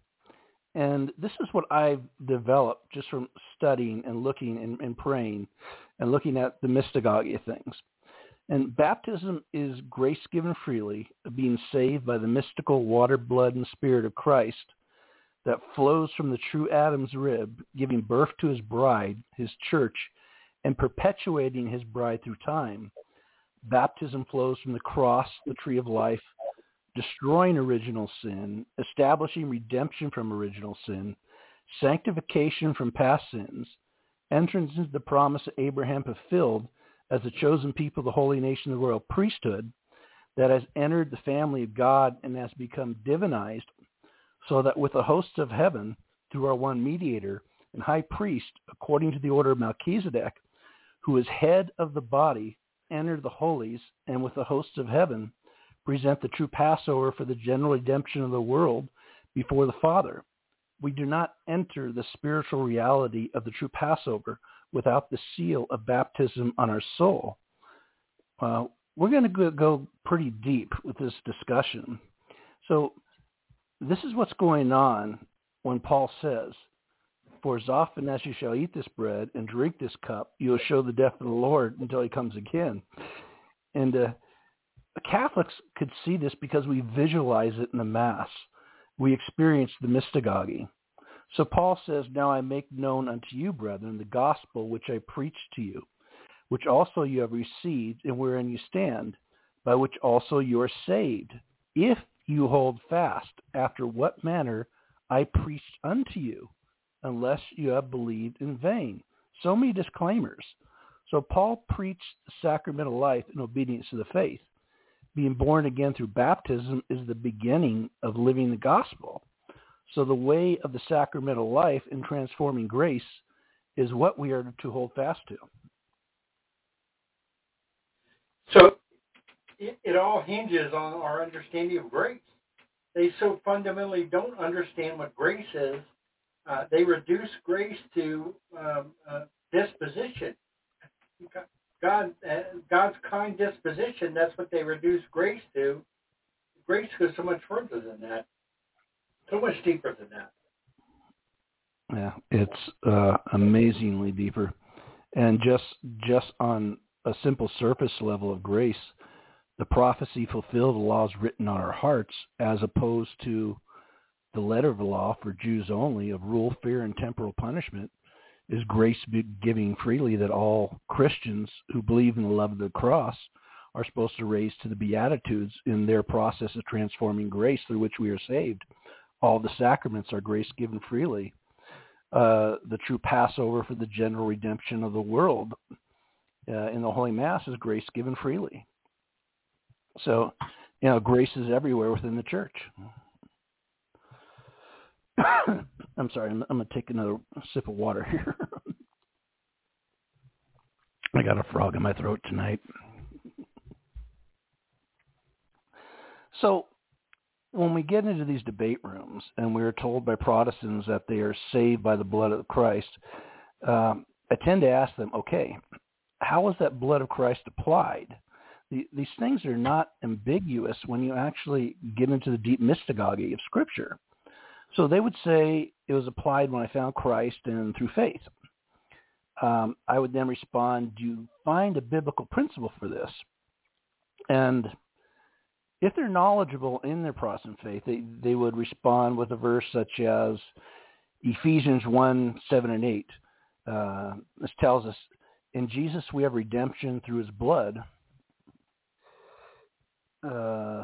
And this is what I've developed just from studying and looking and, and praying and looking at the mystagogy of things. And baptism is grace given freely, being saved by the mystical water, blood, and spirit of Christ that flows from the true Adam's rib, giving birth to his bride, his church, and perpetuating his bride through time. Baptism flows from the cross, the tree of life, destroying original sin, establishing redemption from original sin, sanctification from past sins, entrance into the promise that Abraham fulfilled as the chosen people, the holy nation, the royal priesthood, that has entered the family of God and has become divinized, so that with the hosts of heaven, through our one mediator and high priest, according to the order of Melchizedek, who is head of the body, enter the holies, and with the hosts of heaven, present the true Passover for the general redemption of the world before the Father. We do not enter the spiritual reality of the true Passover without the seal of baptism on our soul. Uh, we're going to go pretty deep with this discussion. So this is what's going on when Paul says, for as often as you shall eat this bread and drink this cup, you will show the death of the Lord until he comes again. And uh, Catholics could see this because we visualize it in the Mass. We experience the mystagogy. So Paul says, now I make known unto you, brethren, the gospel which I preached to you, which also you have received, and wherein you stand, by which also you are saved, if you hold fast after what manner I preached unto you, unless you have believed in vain. So many disclaimers. So Paul preached the sacramental life in obedience to the faith. Being born again through baptism is the beginning of living the gospel. So the way of the sacramental life in transforming grace is what we are to hold fast to. So it, it all hinges on our understanding of grace. They so fundamentally don't understand what grace is. Uh, they reduce grace to um, uh, disposition. God, uh, God's kind disposition, that's what they reduce grace to. Grace goes so much further than that, so much deeper than that. Yeah, it's uh, amazingly deeper. And just just on a simple surface level of grace, the prophecy fulfilled, the laws written on our hearts, as opposed to the letter of the law for Jews only of rule, fear, and temporal punishment, is grace giving freely that all Christians who believe in the love of the cross are supposed to raise to the Beatitudes in their process of transforming grace through which we are saved. All the sacraments are grace given freely. Uh, the true Passover for the general redemption of the world uh, in the Holy Mass is grace given freely. So, you know, grace is everywhere within the church. I'm sorry, I'm, I'm going to take another sip of water here. I got a frog in my throat tonight. So when we get into these debate rooms and we're told by Protestants that they are saved by the blood of Christ, um, I tend to ask them, okay, how is that blood of Christ applied? The, these things are not ambiguous when you actually get into the deep mystagogy of Scripture. So they would say it was applied when I found Christ and through faith. Um, I would then respond, do you find a biblical principle for this? And if they're knowledgeable in their Protestant faith, they, they would respond with a verse such as Ephesians one, seven, and eight. Uh, this tells us, in Jesus we have redemption through his blood. Uh,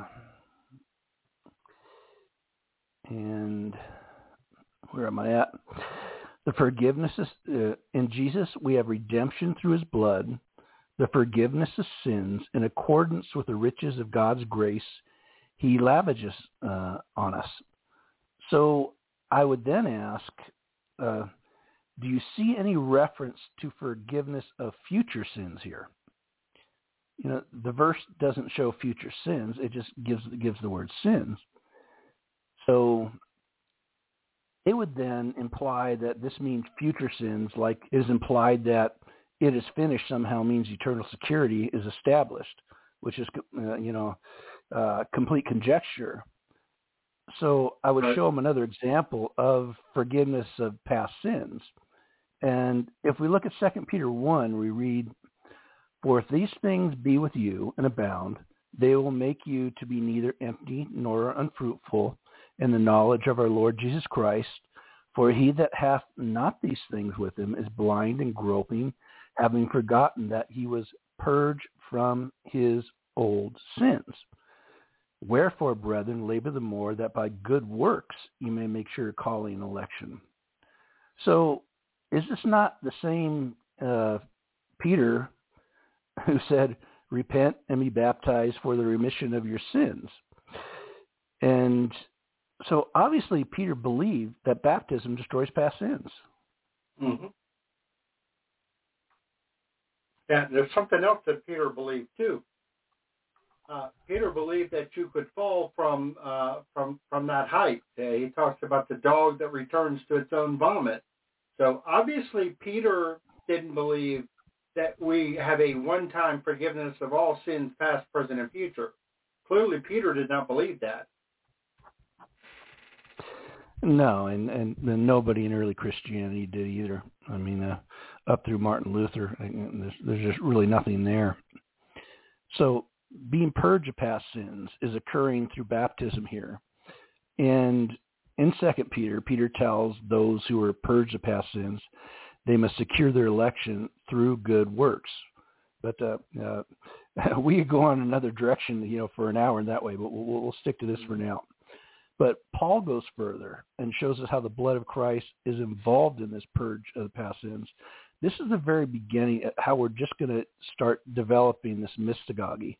and where am I at? The forgiveness is, uh, in Jesus we have redemption through his blood, the forgiveness of sins in accordance with the riches of God's grace he lavishes uh, on us. So I would then ask, uh, do you see any reference to forgiveness of future sins here? You know, the verse doesn't show future sins. It just gives gives the word sins. So it would then imply that this means future sins, like it is implied that it is finished somehow means eternal security is established, which is, uh, you know, uh, complete conjecture. So I would Right. show them another example of forgiveness of past sins. And if we look at Second Peter one, we read, "For if these things be with you and abound, they will make you to be neither empty nor unfruitful in the knowledge of our Lord Jesus Christ. For he that hath not these things with him is blind and groping, having forgotten that he was purged from his old sins. Wherefore, brethren, labor the more that by good works you may make sure calling and election." So is this not the same uh, Peter who said, "Repent and be baptized for the remission of your sins"? And so obviously Peter believed that baptism destroys past sins. Mm-hmm. Yeah, there's something else that Peter believed too. Uh, Peter believed that you could fall from uh, from from that height. Uh, he talks about the dog that returns to its own vomit. So obviously Peter didn't believe that we have a one-time forgiveness of all sins, past, present, and future. Clearly, Peter did not believe that. No, and, and, and nobody in early Christianity did either. I mean, uh, up through Martin Luther, there's, there's just really nothing there. So being purged of past sins is occurring through baptism here. And in Second Peter, Peter tells those who are purged of past sins, they must secure their election through good works. But uh, uh, we could go on another direction, you know, for an hour in that way, but we'll, we'll stick to this for now. But Paul goes further and shows us how the blood of Christ is involved in this purge of the past sins. This is the very beginning, how we're just going to start developing this mystagogy.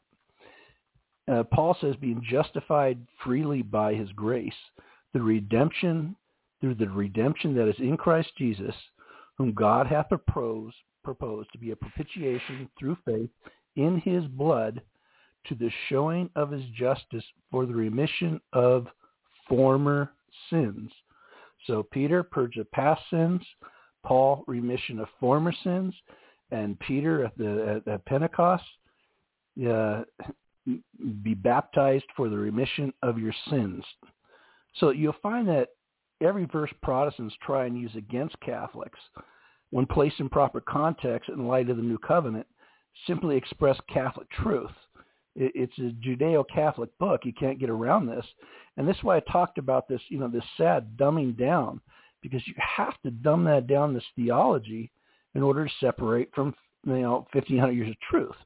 Uh, Paul says, being justified freely by his grace, the redemption, through the redemption that is in Christ Jesus, whom God hath proposed, proposed to be a propitiation through faith in his blood, to the showing of his justice for the remission of former sins. So Peter, purge of past sins, Paul, remission of former sins, and Peter at the at, at Pentecost, uh, be baptized for the remission of your sins. So you'll find that every verse Protestants try and use against Catholics, when placed in proper context in light of the New Covenant, simply express Catholic truth. It's a Judeo-Catholic book. You can't get around this. And this is why I talked about this, you know, this sad dumbing down, because you have to dumb that down, this theology, in order to separate from, you know, fifteen hundred years of truth.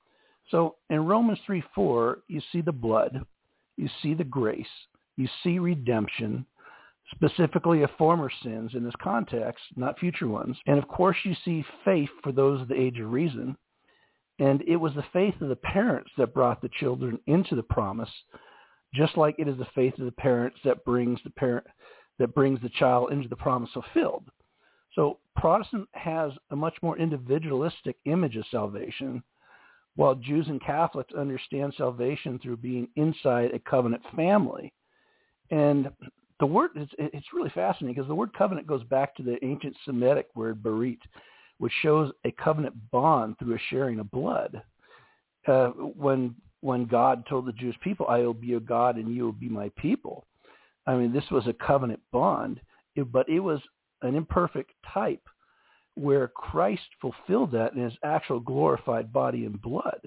So in Romans three four, you see the blood, you see the grace, you see redemption, specifically of former sins in this context, not future ones. And of course you see faith for those of the age of reason. And it was the faith of the parents that brought the children into the promise, just like it is the faith of the parents that brings the parent that brings the child into the promise fulfilled. So Protestant has a much more individualistic image of salvation, while Jews and Catholics understand salvation through being inside a covenant family. And the word, it's, it's really fascinating because the word covenant goes back to the ancient Semitic word berit, which shows a covenant bond through a sharing of blood. Uh, when when God told the Jewish people, "I will be your God and you will be my people," I mean, this was a covenant bond, it, but it was an imperfect type where Christ fulfilled that in his actual glorified body and blood.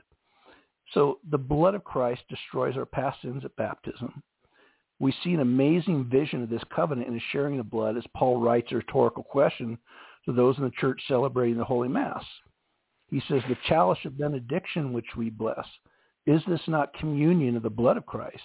So the blood of Christ destroys our past sins at baptism. We see an amazing vision of this covenant in the sharing of blood as Paul writes a rhetorical question to those in the church celebrating the Holy Mass. He says, "The chalice of benediction which we bless, is this not communion of the blood of Christ?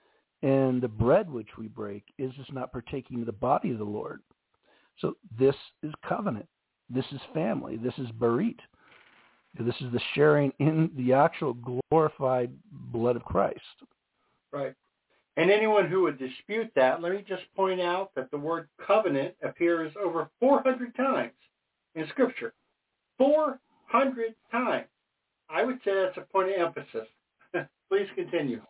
And the bread which we break, is this not partaking of the body of the Lord?" So this is covenant. This is family. This is berit. This is the sharing in the actual glorified blood of Christ. Right. And anyone who would dispute that, let me just point out that the word covenant appears over four hundred times in Scripture. four hundred times. I would say that's a point of emphasis. Please continue.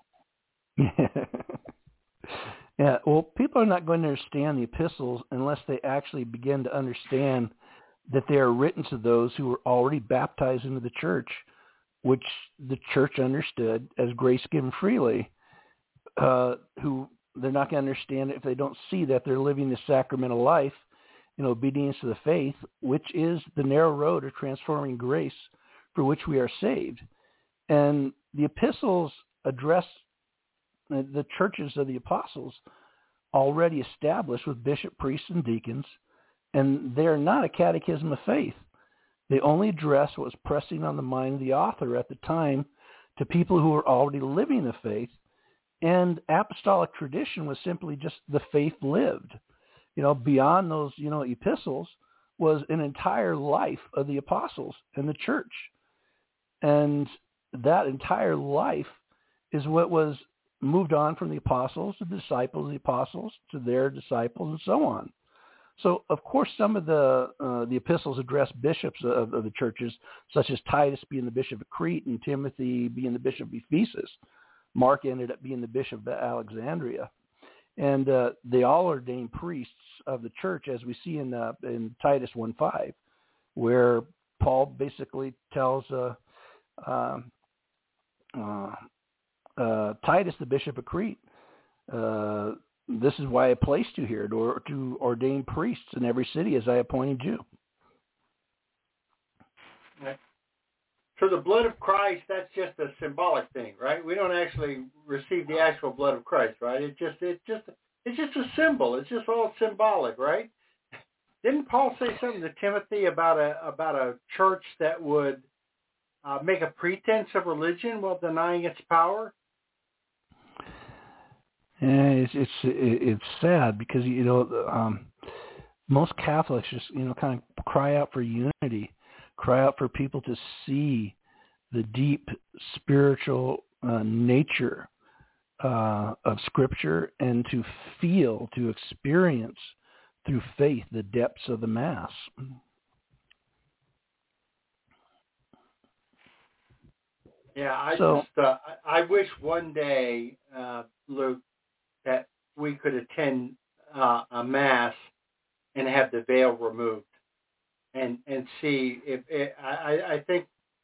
Yeah, well, people are not going to understand the epistles unless they actually begin to understand that they are written to those who were already baptized into the church, which the church understood as grace given freely, uh, who they're not going to understand it if they don't see that they're living the sacramental life in obedience to the faith, which is the narrow road of transforming grace for which we are saved. And the epistles address the churches of the apostles already established with bishop, priests, and deacons, and they are not a catechism of faith. They only address what was pressing on the mind of the author at the time to people who were already living the faith, and apostolic tradition was simply just the faith lived. You know, beyond those, you know, epistles was an entire life of the apostles and the church. And that entire life is what was moved on from the apostles to the disciples of the apostles to their disciples and so on. So, of course, some of the uh, the epistles address bishops of, of the churches, such as Titus being the bishop of Crete and Timothy being the bishop of Ephesus. Mark ended up being the bishop of Alexandria. And uh, they all ordained priests of the church, as we see in uh, in Titus one five, where Paul basically tells uh, uh, uh, uh, Titus, the bishop of Crete, uh, this is why I placed you here, to, to ordain priests in every city as I appointed you. For the blood of Christ, that's just a symbolic thing, right? We don't actually receive the actual blood of Christ, right? It just, it just, it's just a symbol. It's just all symbolic, right? Didn't Paul say something to Timothy about a about a church that would uh, make a pretense of religion while denying its power? Yeah, it's it's it's sad because you know um, most Catholics just you know kind of cry out for unity, cry out for people to see the deep spiritual uh, nature uh, of Scripture and to feel, to experience through faith the depths of the Mass. Yeah, I so, just uh, I wish one day, uh, Luke, that we could attend uh, a Mass and have the veil removed, and and see if it, I I think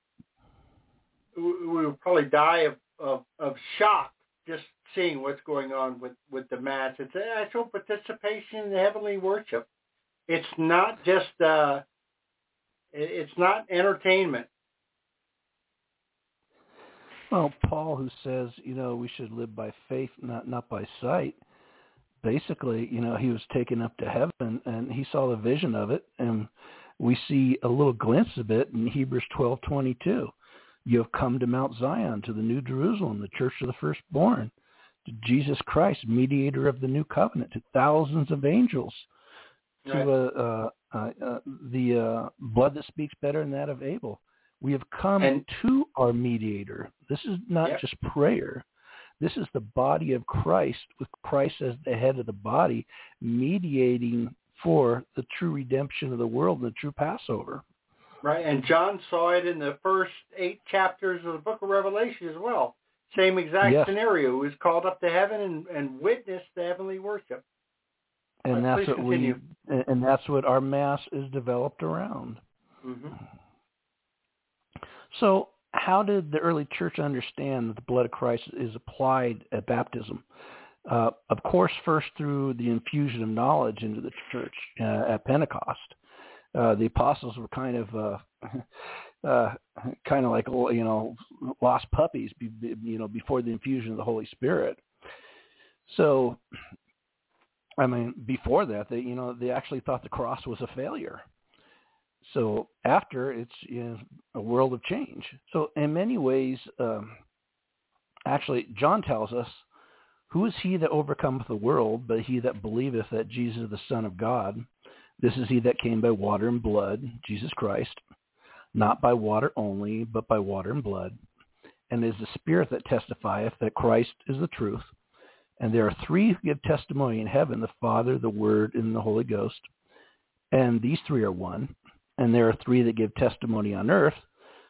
we would probably die of, of, of shock just seeing what's going on with, with the Mass. It's an actual participation in heavenly worship. It's not just uh, it's not entertainment. Well, Paul, who says, you know, we should live by faith, not not by sight, basically, you know, he was taken up to heaven and he saw the vision of it. And we see a little glimpse of it in Hebrews twelve twenty-two. You have come to Mount Zion, to the New Jerusalem, the church of the firstborn, to Jesus Christ, mediator of the new covenant, to thousands of angels, right. to uh, uh, uh, uh, the uh, blood that speaks better than that of Abel. We have come and, to our mediator. This is not yep. just prayer. This is the body of Christ, with Christ as the head of the body, mediating for the true redemption of the world and the true Passover. Right, and John saw it in the first eight chapters of the book of Revelation as well. Same exact yes. scenario. He was called up to heaven and, and witnessed the heavenly worship. And right, that's what continue. we, and that's what our Mass is developed around. Mm-hmm. So how did the early church understand that the blood of Christ is applied at baptism? Uh, of course, first through the infusion of knowledge into the church uh, at Pentecost. Uh, the apostles were kind of, uh, uh, kind of like you know, lost puppies, be, be, you know, before the infusion of the Holy Spirit. So, I mean, before that, they, you know, they actually thought the cross was a failure. So after, it's you know, a world of change. So in many ways, um, actually, John tells us, "Who is he that overcometh the world, but he that believeth that Jesus is the Son of God? This is he that came by water and blood, Jesus Christ, not by water only, but by water and blood. And it is the Spirit that testifieth that Christ is the truth. And there are three who give testimony in heaven, the Father, the Word, and the Holy Ghost. And these three are one. And there are three that give testimony on earth,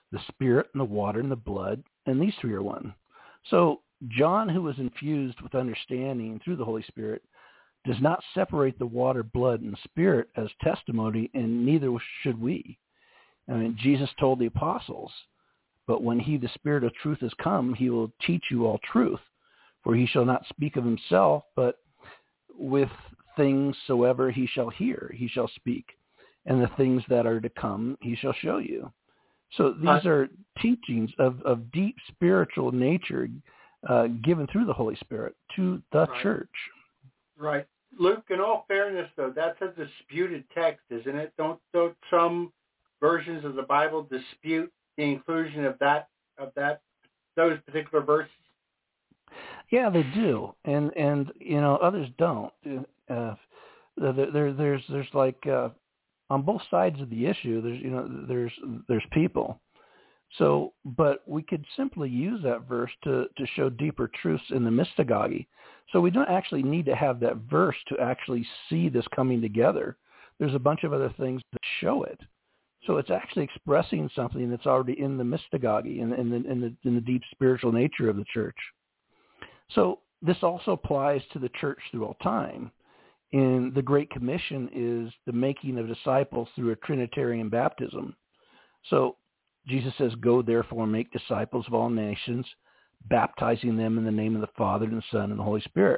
the Spirit and the water and the blood, and these three are one. So John, who was infused with understanding through the Holy Spirit, does not separate the water, blood, and spirit as testimony, and neither should we. I mean, Jesus told the apostles, but when he, the Spirit of truth, has come, he will teach you all truth. For he shall not speak of himself, but with things soever he shall hear, he shall speak. And the things that are to come, he shall show you. So these are teachings of, of deep spiritual nature uh, given through the Holy Spirit to the right. church. Right. Luke, in all fairness, though, that's a disputed text, isn't it? Don't, don't some versions of the Bible dispute the inclusion of that of that those particular verses? Yeah, they do, and and you know others don't. Uh, there, there, there's there's like uh, on both sides of the issue. There's you know there's there's people. So, but we could simply use that verse to, to show deeper truths in the mystagogy. So we don't actually need to have that verse to actually see this coming together. There's a bunch of other things that show it. So it's actually expressing something that's already in the mystagogy, in, in, the, in, the, in the deep spiritual nature of the church. So this also applies to the church through all time. And the Great Commission is the making of disciples through a Trinitarian baptism. So Jesus says, go therefore and make disciples of all nations, baptizing them in the name of the Father and the Son and the Holy Spirit.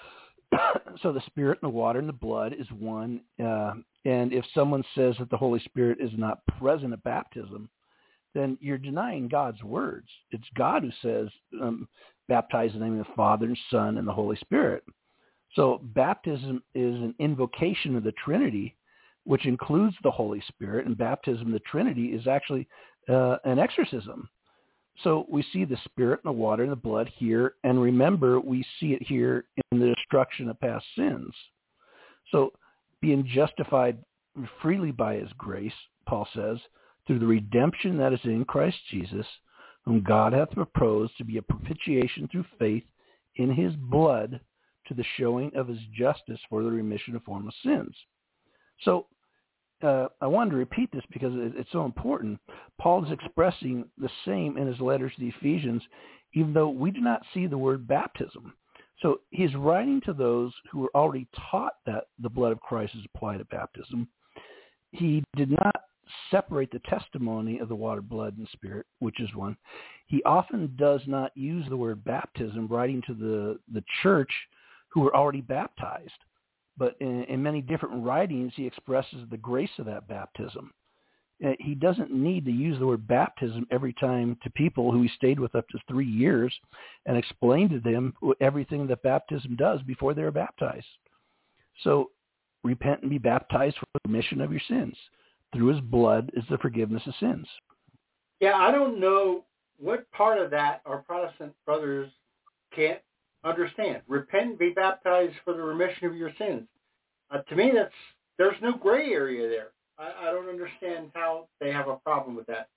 So the Spirit and the water and the blood is one. Uh, and if someone says that the Holy Spirit is not present at baptism, then you're denying God's words. It's God who says, um, baptize in the name of the Father and Son and the Holy Spirit. So baptism is an invocation of the Trinity, which includes the Holy Spirit, and baptism, the Trinity, is actually uh, an exorcism. So we see the Spirit and the water and the blood here, and remember, we see it here in the destruction of past sins. So being justified freely by his grace, Paul says, through the redemption that is in Christ Jesus, whom God hath proposed to be a propitiation through faith in his blood to the showing of his justice for the remission of former sins. So uh, I wanted to repeat this because it, it's so important. Paul is expressing the same in his letters to the Ephesians, even though we do not see the word baptism. So he's writing to those who were already taught that the blood of Christ is applied at baptism. He did not separate the testimony of the water, blood, and spirit, which is one. He often does not use the word baptism, writing to the, the church who were already baptized. But in, in many different writings, he expresses the grace of that baptism. He doesn't need to use the word baptism every time to people who he stayed with up to three years and explained to them everything that baptism does before they were baptized. So repent and be baptized for the remission of your sins. Through his blood is the forgiveness of sins. Yeah, I don't know what part of that our Protestant brothers can't understand. Repent and be baptized for the remission of your sins. Uh, to me, that's there's no gray area there. I, I don't understand how they have a problem with that.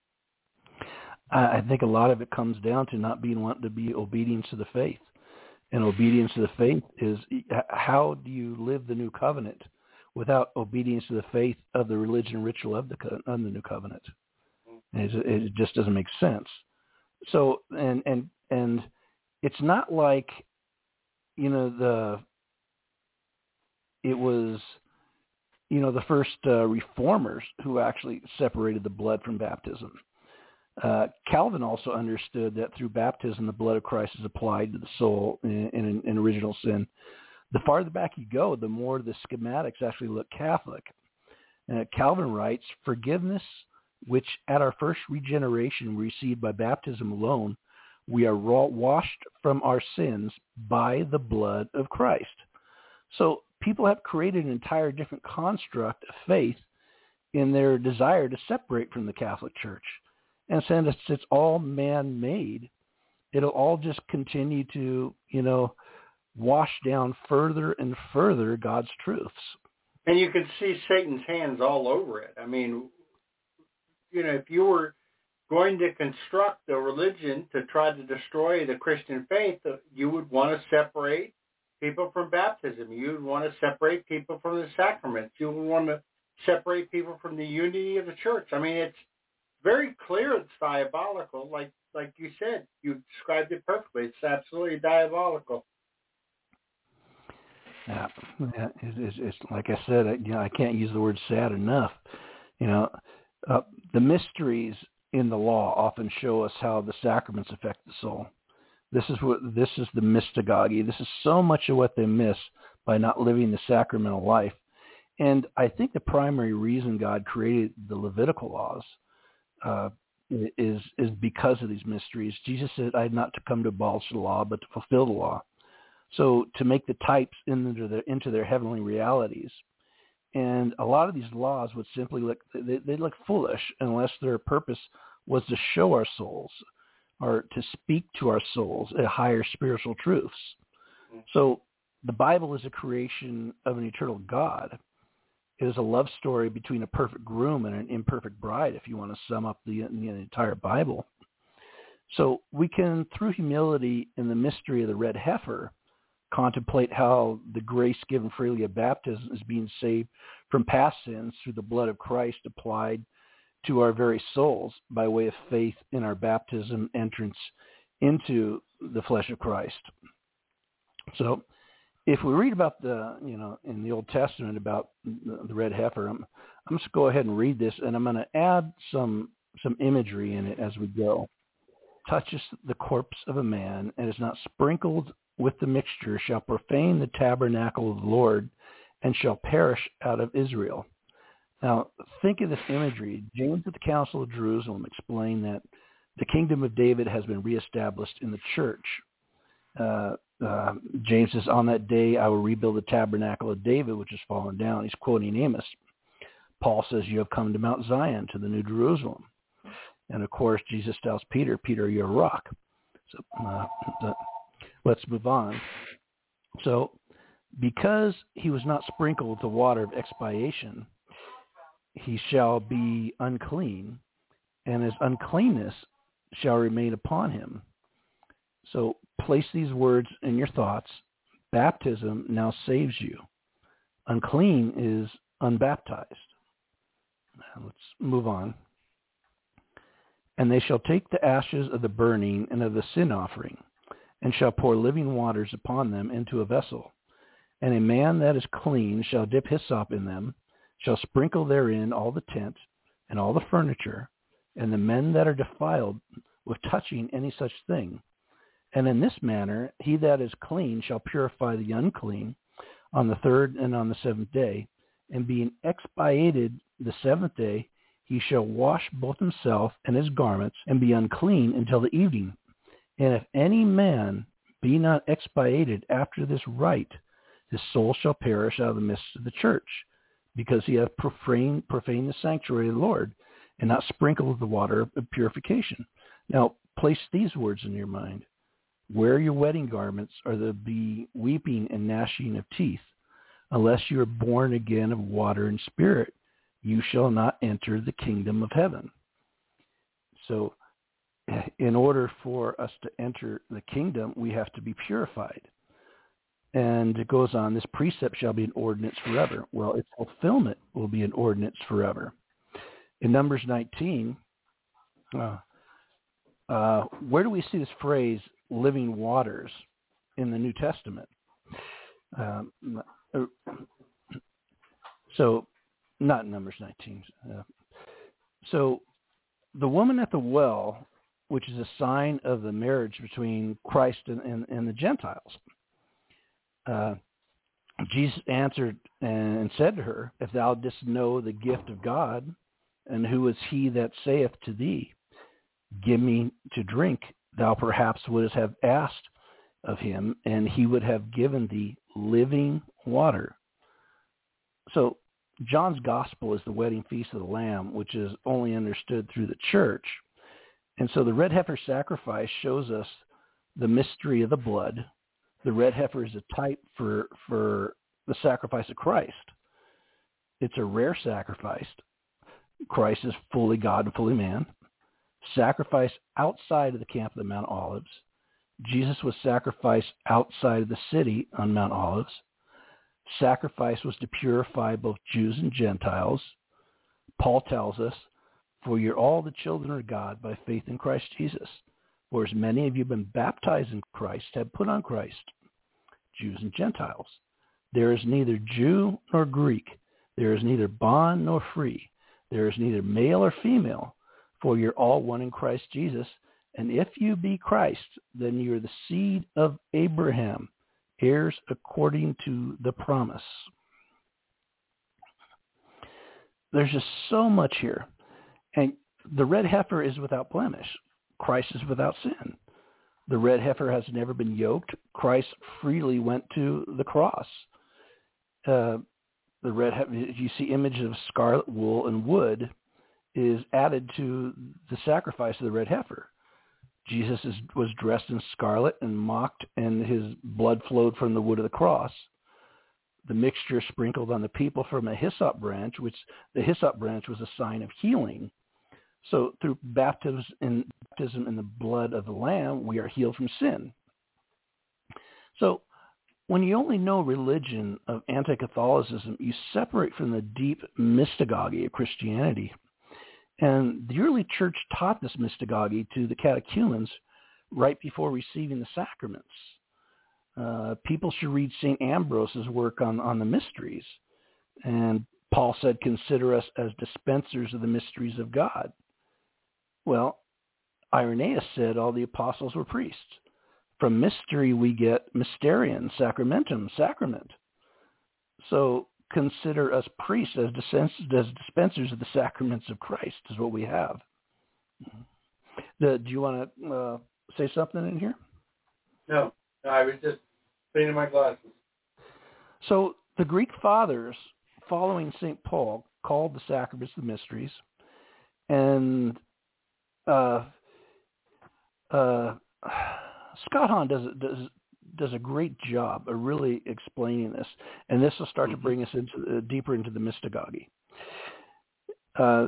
I think a lot of it comes down to not being wanting to be obedience to the faith. And obedience to the faith is how do you live the new covenant without obedience to the faith of the religion and ritual of the, of the new covenant? And it, it just doesn't make sense. So, and, and, and it's not like, you know, the, it was, you know, the first uh, reformers who actually separated the blood from baptism. Uh, Calvin also understood that through baptism, the blood of Christ is applied to the soul in, in, in original sin. The farther back you go, the more the schematics actually look Catholic. Uh, Calvin writes, forgiveness, which at our first regeneration we received by baptism alone, we are raw, washed from our sins by the blood of Christ. So people have created an entire different construct of faith in their desire to separate from the Catholic Church. And since it's all man-made, it'll all just continue to, you know, wash down further and further God's truths. And you can see Satan's hands all over it. I mean, you know, if you were going to construct a religion to try to destroy the Christian faith, you would want to separate people from baptism. You would want to separate people from the sacraments. You would want to separate people from the unity of the church. I mean, it's very clear it's diabolical. Like like you said, you described it perfectly. It's absolutely diabolical. Yeah, yeah it, it's, it's like I said. I, you know, I can't use the word sad enough. You know, uh, the mysteries in the law often show us how the sacraments affect the soul. This is what this is the mystagogy. This is so much of what they miss by not living the sacramental life. And I think the primary reason God created the Levitical laws uh, is is because of these mysteries. Jesus said, "I had not to come to abolish the law, but to fulfill the law." So to make the types into their into their heavenly realities. And a lot of these laws would simply look they, they look foolish unless their purpose was to show our souls or to speak to our souls at higher spiritual truths. So the Bible is a creation of an eternal God. It is a love story between a perfect groom and an imperfect bride, if you want to sum up the, the entire Bible. So we can, through humility in the mystery of the red heifer, contemplate how the grace given freely at baptism is being saved from past sins through the blood of Christ applied to our very souls by way of faith in our baptism entrance into the flesh of Christ. So if we read about the, you know, in the Old Testament about the, the red heifer, I'm, I'm just going to go ahead and read this, and I'm going to add some some imagery in it as we go. Touches the corpse of a man and is not sprinkled with the mixture shall profane the tabernacle of the Lord and shall perish out of Israel. Now, think of this imagery. James at the Council of Jerusalem explained that the kingdom of David has been reestablished in the church. Uh, uh, James says, on that day I will rebuild the tabernacle of David, which has fallen down. He's quoting Amos. Paul says, you have come to Mount Zion, to the New Jerusalem. And, of course, Jesus tells Peter, Peter, you're a rock. So uh, the, let's move on. So because he was not sprinkled with the water of expiation, he shall be unclean, and his uncleanness shall remain upon him. So place these words in your thoughts. Baptism now saves you. Unclean is unbaptized. Now let's move on. And they shall take the ashes of the burning and of the sin offering, and shall pour living waters upon them into a vessel. And a man that is clean shall dip hyssop in them, shall sprinkle therein all the tent and all the furniture, and the men that are defiled with touching any such thing. And in this manner he that is clean shall purify the unclean on the third and on the seventh day, and being expiated the seventh day, he shall wash both himself and his garments, and be unclean until the evening. And if any man be not expiated after this rite, his soul shall perish out of the midst of the church, because he hath profaned, profaned the sanctuary of the Lord, and not sprinkled with the water of purification. Now, place these words in your mind. Wear your wedding garments, or there be weeping and gnashing of teeth. Unless you are born again of water and spirit, you shall not enter the kingdom of heaven. So, in order for us to enter the kingdom, we have to be purified. And it goes on, this precept shall be an ordinance forever. Well, its fulfillment will be an ordinance forever. In Numbers nineteen, uh, uh, where do we see this phrase, living waters, in the New Testament? Um, so, not in Numbers nineteen. Uh, so, the woman at the well, which is a sign of the marriage between Christ and, and, and the Gentiles. Uh, Jesus answered and said to her, if thou didst know the gift of God, and who is he that saith to thee, give me to drink, thou perhaps wouldst have asked of him, and he would have given thee living water. So John's gospel is the wedding feast of the Lamb, which is only understood through the church. And so the red heifer sacrifice shows us the mystery of the blood. The red heifer is a type for, for the sacrifice of Christ. It's a rare sacrifice. Christ is fully God and fully man. Sacrificed outside of the camp of the Mount Olives. Jesus was sacrificed outside of the city on Mount Olives. Sacrifice was to purify both Jews and Gentiles. Paul tells us, for you're all the children of God by faith in Christ Jesus. For as many of you have been baptized in Christ have put on Christ, Jews and Gentiles. There is neither Jew nor Greek. There is neither bond nor free. There is neither male or female, for you're all one in Christ Jesus. And if you be Christ, then you're the seed of Abraham, heirs according to the promise. There's just so much here. And the red heifer is without blemish. Christ is without sin. The red heifer has never been yoked. Christ freely went to the cross. Uh, the red heifer, you see images of scarlet wool and wood is added to the sacrifice of the red heifer. Jesus is, was dressed in scarlet and mocked, and his blood flowed from the wood of the cross. The mixture sprinkled on the people from a hyssop branch, which the hyssop branch was a sign of healing. So through baptism in, baptism in the blood of the Lamb, we are healed from sin. So when you only know religion of anti-Catholicism, you separate from the deep mystagogy of Christianity. And the early church taught this mystagogy to the catechumens right before receiving the sacraments. Uh, people should read Saint Ambrose's work on, on the mysteries. And Paul said, consider us as dispensers of the mysteries of God. Well, Irenaeus said all the apostles were priests. From mystery, we get mysterion, sacramentum, sacrament. So consider us priests as dispensers of the sacraments of Christ is what we have. The, do you want to uh, say something in here? No, no, I was just cleaning my glasses. So the Greek fathers, following Saint Paul, called the sacraments the mysteries, and uh, uh, Scott Hahn does does does a great job of really explaining this, and this will start mm-hmm. to bring us into uh, deeper into the mystagogy. Uh,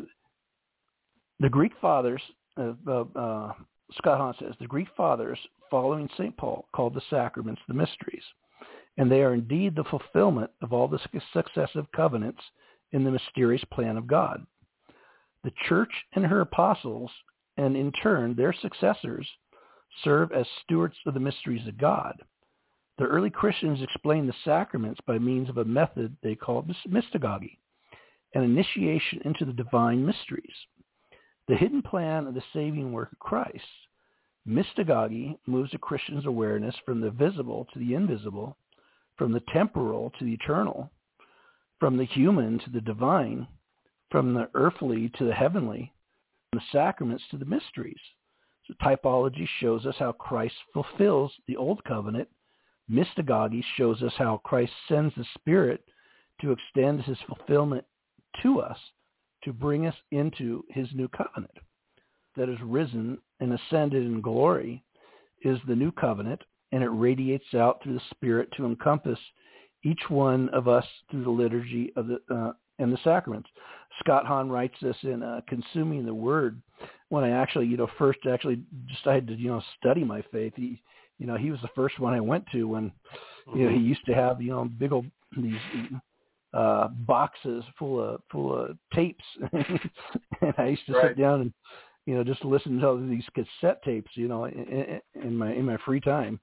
the Greek fathers, uh, uh, uh, Scott Hahn says, the Greek fathers, following Saint Paul, called the sacraments the mysteries, and they are indeed the fulfillment of all the successive covenants in the mysterious plan of God. The church and her apostles, and in turn their successors, serve as stewards of the mysteries of God. The early Christians explained the sacraments by means of a method they called mystagogy, an initiation into the divine mysteries, the hidden plan of the saving work of Christ. Mystagogy moves a Christian's awareness from the visible to the invisible, from the temporal to the eternal, from the human to the divine, from the earthly to the heavenly, from the sacraments to the mysteries. So typology shows us how Christ fulfills the old covenant. Mystagogy shows us how Christ sends the Spirit to extend his fulfillment to us, to bring us into his new covenant that is risen and ascended in glory is the new covenant, and it radiates out through the Spirit to encompass each one of us through the liturgy of the uh, and the sacraments. Scott Hahn writes this in uh, Consuming the Word. When I actually, you know, first actually decided to, you know, study my faith, he, you know, he was the first one I went to when, you know, he used to have, you know, big old these uh, boxes full of full of tapes, and I used to right. sit down and, you know, just listen to these cassette tapes, you know, in, in my in my free time.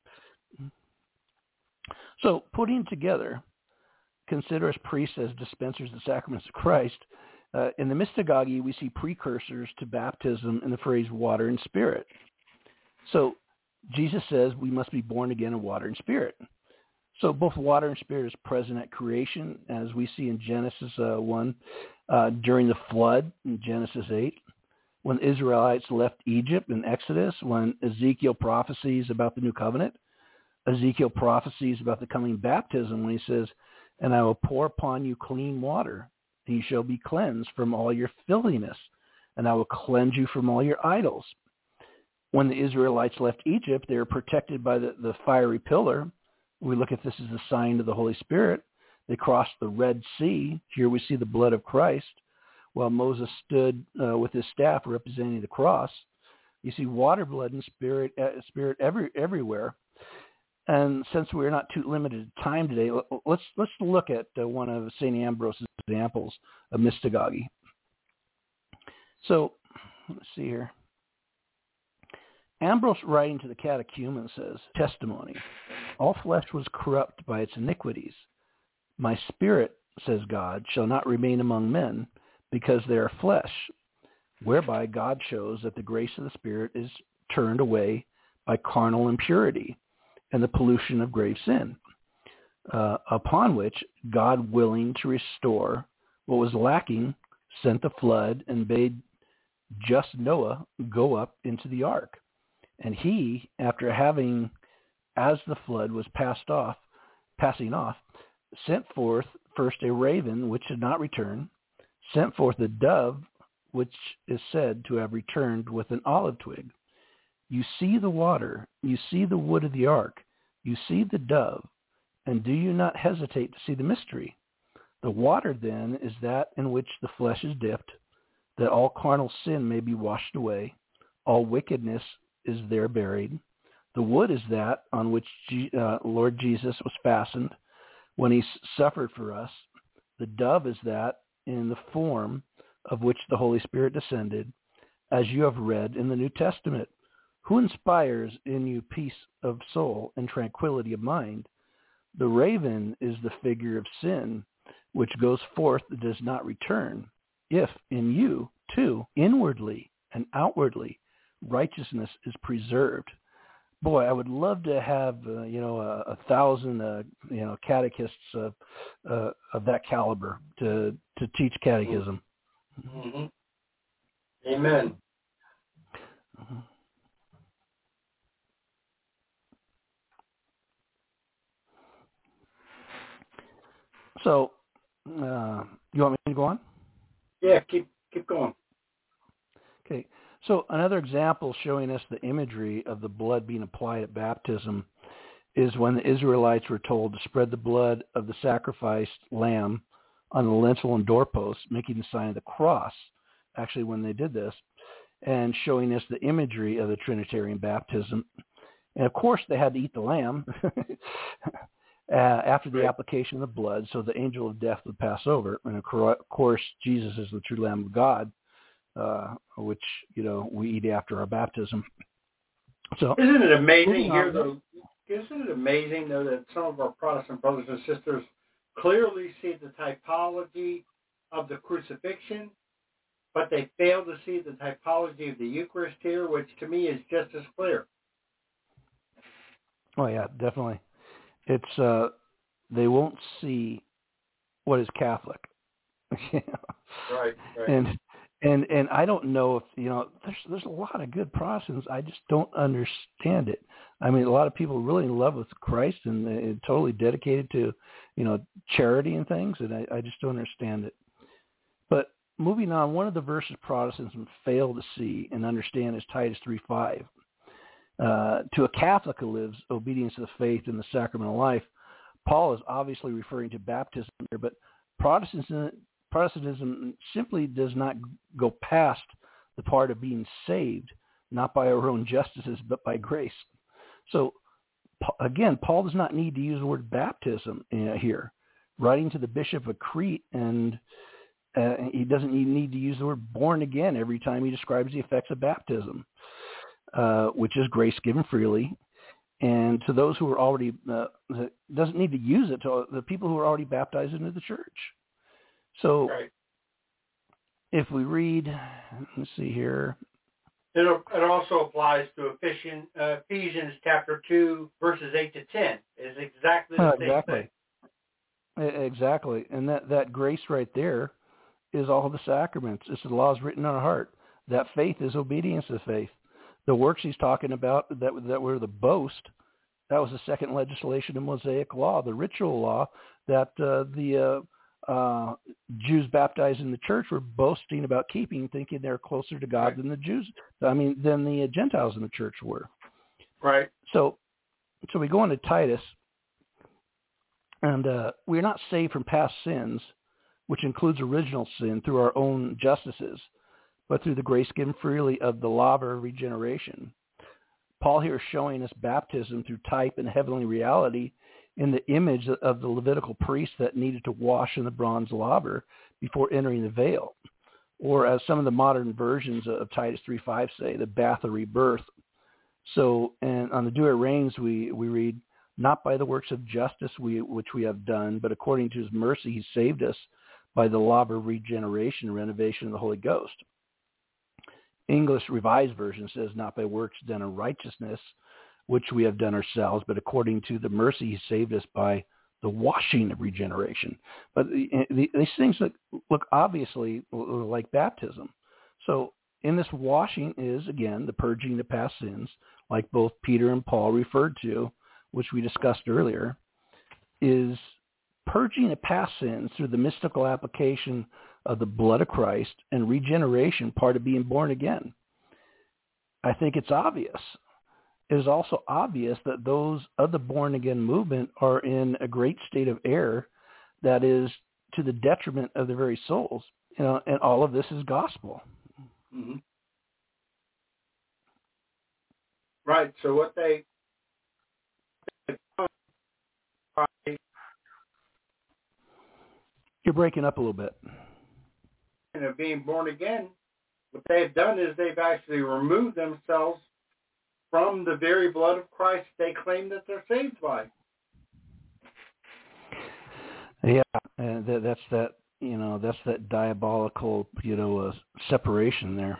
So putting together, consider us priests as dispensers of the sacraments of Christ. Uh, in the mystagogy, we see precursors to baptism in the phrase water and spirit. So Jesus says we must be born again in water and spirit. So both water and spirit is present at creation, as we see in Genesis uh, one, uh, during the flood in Genesis eight, when the Israelites left Egypt in Exodus, when Ezekiel prophesies about the new covenant, Ezekiel prophesies about the coming baptism when he says, and I will pour upon you clean water, and you shall be cleansed from all your filthiness, and I will cleanse you from all your idols. When the Israelites left Egypt, they were protected by the, the fiery pillar. We look at this as a sign of the Holy Spirit. They crossed the Red Sea. Here we see the blood of Christ, while Moses stood uh, with his staff representing the cross. You see water, blood, and spirit, uh, spirit every, everywhere. And since we're not too limited time today, let's let's look at uh, one of Saint Ambrose's examples of mystagogy. So let's see here. Ambrose, writing to the catechumen, says, testimony, all flesh was corrupt by its iniquities. My spirit, says God, shall not remain among men, because they are flesh, whereby God shows that the grace of the Spirit is turned away by carnal impurity and the pollution of grave sin, uh, upon which God, willing to restore what was lacking, sent the flood and bade just Noah go up into the ark. And he, after having, as the flood was passed off, passing off, sent forth first a raven which did not return, sent forth a dove which is said to have returned with an olive twig. You see the water, you see the wood of the ark, you see the dove, and do you not hesitate to see the mystery? The water then is that in which the flesh is dipped, that all carnal sin may be washed away, all wickedness is there buried. The wood is that on which G, uh, Lord Jesus was fastened when he suffered for us. The dove is that in the form of which the Holy Spirit descended, as you have read in the New Testament, who inspires in you peace of soul and tranquility of mind. The raven is the figure of sin, which goes forth and does not return, if in you, too, inwardly and outwardly, righteousness is preserved. Boy, I would love to have, uh, you know, a, a thousand, uh, you know, catechists of, uh, of that caliber to, to teach catechism. Mm-hmm. Amen. Mm-hmm. So, uh, you want me to go on? Yeah, keep keep going. Okay. So another example showing us the imagery of the blood being applied at baptism is when the Israelites were told to spread the blood of the sacrificed lamb on the lintel and doorposts, making the sign of the cross, actually when they did this, and showing us the imagery of the Trinitarian baptism. And of course they had to eat the lamb uh, after the application of the blood, so the angel of death would pass over. And of course Jesus is the true Lamb of God, Uh, which, you know, we eat after our baptism. So, isn't it amazing here, though? Isn't it amazing, though, that some of our Protestant brothers and sisters clearly see the typology of the crucifixion, but they fail to see the typology of the Eucharist here, which to me is just as clear. Oh yeah, definitely. It's uh, they won't see what is Catholic. Right, right. And And and I don't know if, you know, there's there's a lot of good Protestants. I just don't understand it. I mean, a lot of people really in love with Christ and, and totally dedicated to, you know, charity and things, and I, I just don't understand it. But moving on, one of the verses Protestants fail to see and understand is Titus three five. Uh, to a Catholic who lives obedience to the faith in the sacramental life, Paul is obviously referring to baptism there, but Protestants Protestantism simply does not go past the part of being saved, not by our own justices, but by grace. So, again, Paul does not need to use the word baptism here. Writing to the Bishop of Crete, and uh, he doesn't need to use the word born again every time he describes the effects of baptism, uh, which is grace given freely. And to those who are already, uh, doesn't need to use it to the people who are already baptized into the church. So, right. If we read, let's see here. It, it also applies to Ephesians, uh, Ephesians chapter two, verses eight to ten. It's exactly the uh, same exactly. thing. Exactly. And that, that grace right there is all the sacraments. It's the laws written on our heart. That faith is obedience to faith. The works he's talking about that, that were the boast, that was the second legislation of Mosaic law, the ritual law that uh, the... Uh, Uh, Jews baptized in the church were boasting about keeping, thinking they're closer to God right. than the Jews. I mean, than the uh, Gentiles in the church were. Right. So, so we go into Titus, and uh, we're not saved from past sins, which includes original sin through our own justices, but through the grace given freely of the laver of regeneration. Paul here is showing us baptism through type and heavenly reality in the image of the Levitical priest that needed to wash in the bronze laver before entering the veil. or as some of the modern versions of Titus three five say, the bath of rebirth. So, and on the Douay-Rheims, we, we read, not by the works of justice we, which we have done, but according to his mercy he saved us by the law of regeneration and renovation of the Holy Ghost. English Revised Version says, not by works done in righteousness, which we have done ourselves, but according to the mercy he saved us by the washing of regeneration. But the, the, these things look, look obviously like baptism. So in this washing is, again, the purging of past sins, like both Peter and Paul referred to, which we discussed earlier, is purging of past sins through the mystical application of the blood of Christ and regeneration, part of being born again. I think it's obvious. It is also obvious that those of the born-again movement are in a great state of error that is to the detriment of their very souls. You know, and all of this is gospel. Mm-hmm. Right. So what they You're breaking up a little bit. Of being born again, what they've done is they've actually removed themselves from the very blood of Christ they claim that they're saved by. Yeah, and that, that's that. You know, that's that diabolical, you know, uh, separation there.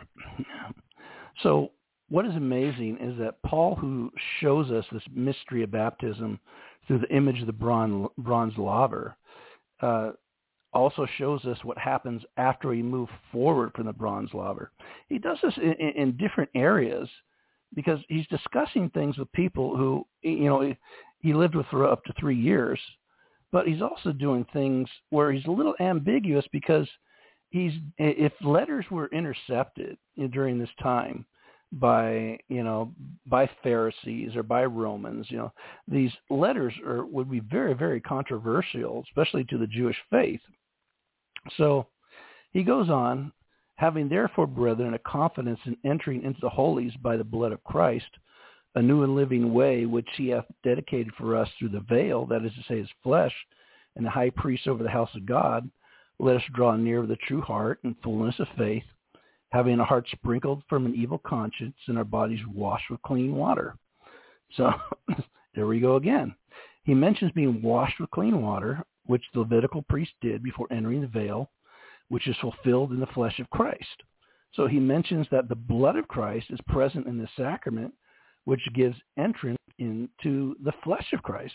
So, what is amazing is that Paul, who shows us this mystery of baptism through the image of the bronze, bronze laver, uh, also shows us what happens after we move forward from the bronze laver. He does this in, in, in different areas because he's discussing things with people who, you know, he, he lived with for up to three years, but he's also doing things where he's a little ambiguous because he's, if letters were intercepted during this time by, you know, by Pharisees or by Romans, you know, these letters are, would be very, very controversial, especially to the Jewish faith. So he goes on, having therefore, brethren, a confidence in entering into the holies by the blood of Christ, a new and living way which he hath dedicated for us through the veil, that is to say his flesh, and the high priest over the house of God, let us draw near with a true heart and fullness of faith, having a heart sprinkled from an evil conscience and our bodies washed with clean water. So there we go again. He mentions being washed with clean water, which the Levitical priest did before entering the veil, which is fulfilled in the flesh of Christ. So he mentions that the blood of Christ is present in the sacrament, which gives entrance into the flesh of Christ.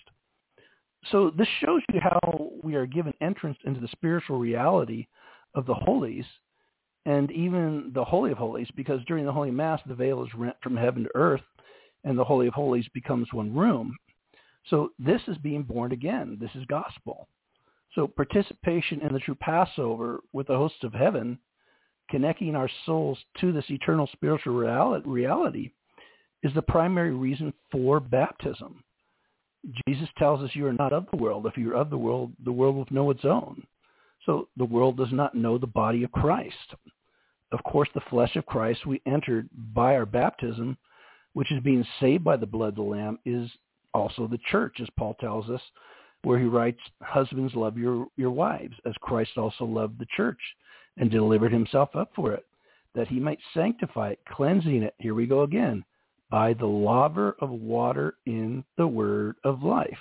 So this shows you how we are given entrance into the spiritual reality of the holies and even the Holy of Holies, because during the Holy Mass, the veil is rent from heaven to earth, and the Holy of Holies becomes one room. So this is being born again. This is gospel. So participation in the true Passover with the hosts of heaven, connecting our souls to this eternal spiritual reality, is the primary reason for baptism. Jesus tells us you are not of the world. If you're of the world, the world will know its own. So the world does not know the body of Christ. Of course, the flesh of Christ we entered by our baptism, which is being saved by the blood of the Lamb, is also the church, as Paul tells us, where he writes, husbands, love your, your wives, as Christ also loved the church and delivered himself up for it, that he might sanctify it, cleansing it, here we go again, by the laver of water in the word of life.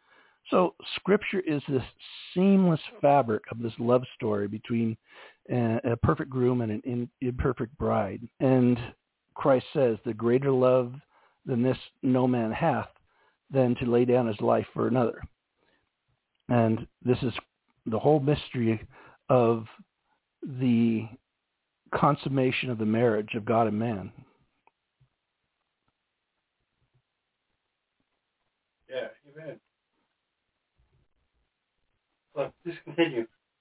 So Scripture is this seamless fabric of this love story between a, a perfect groom and an in, imperfect bride. And Christ says, the greater love than this no man hath, than to lay down his life for another. And this is the whole mystery of the consummation of the marriage of God and man. Yeah, amen. Well, just continue.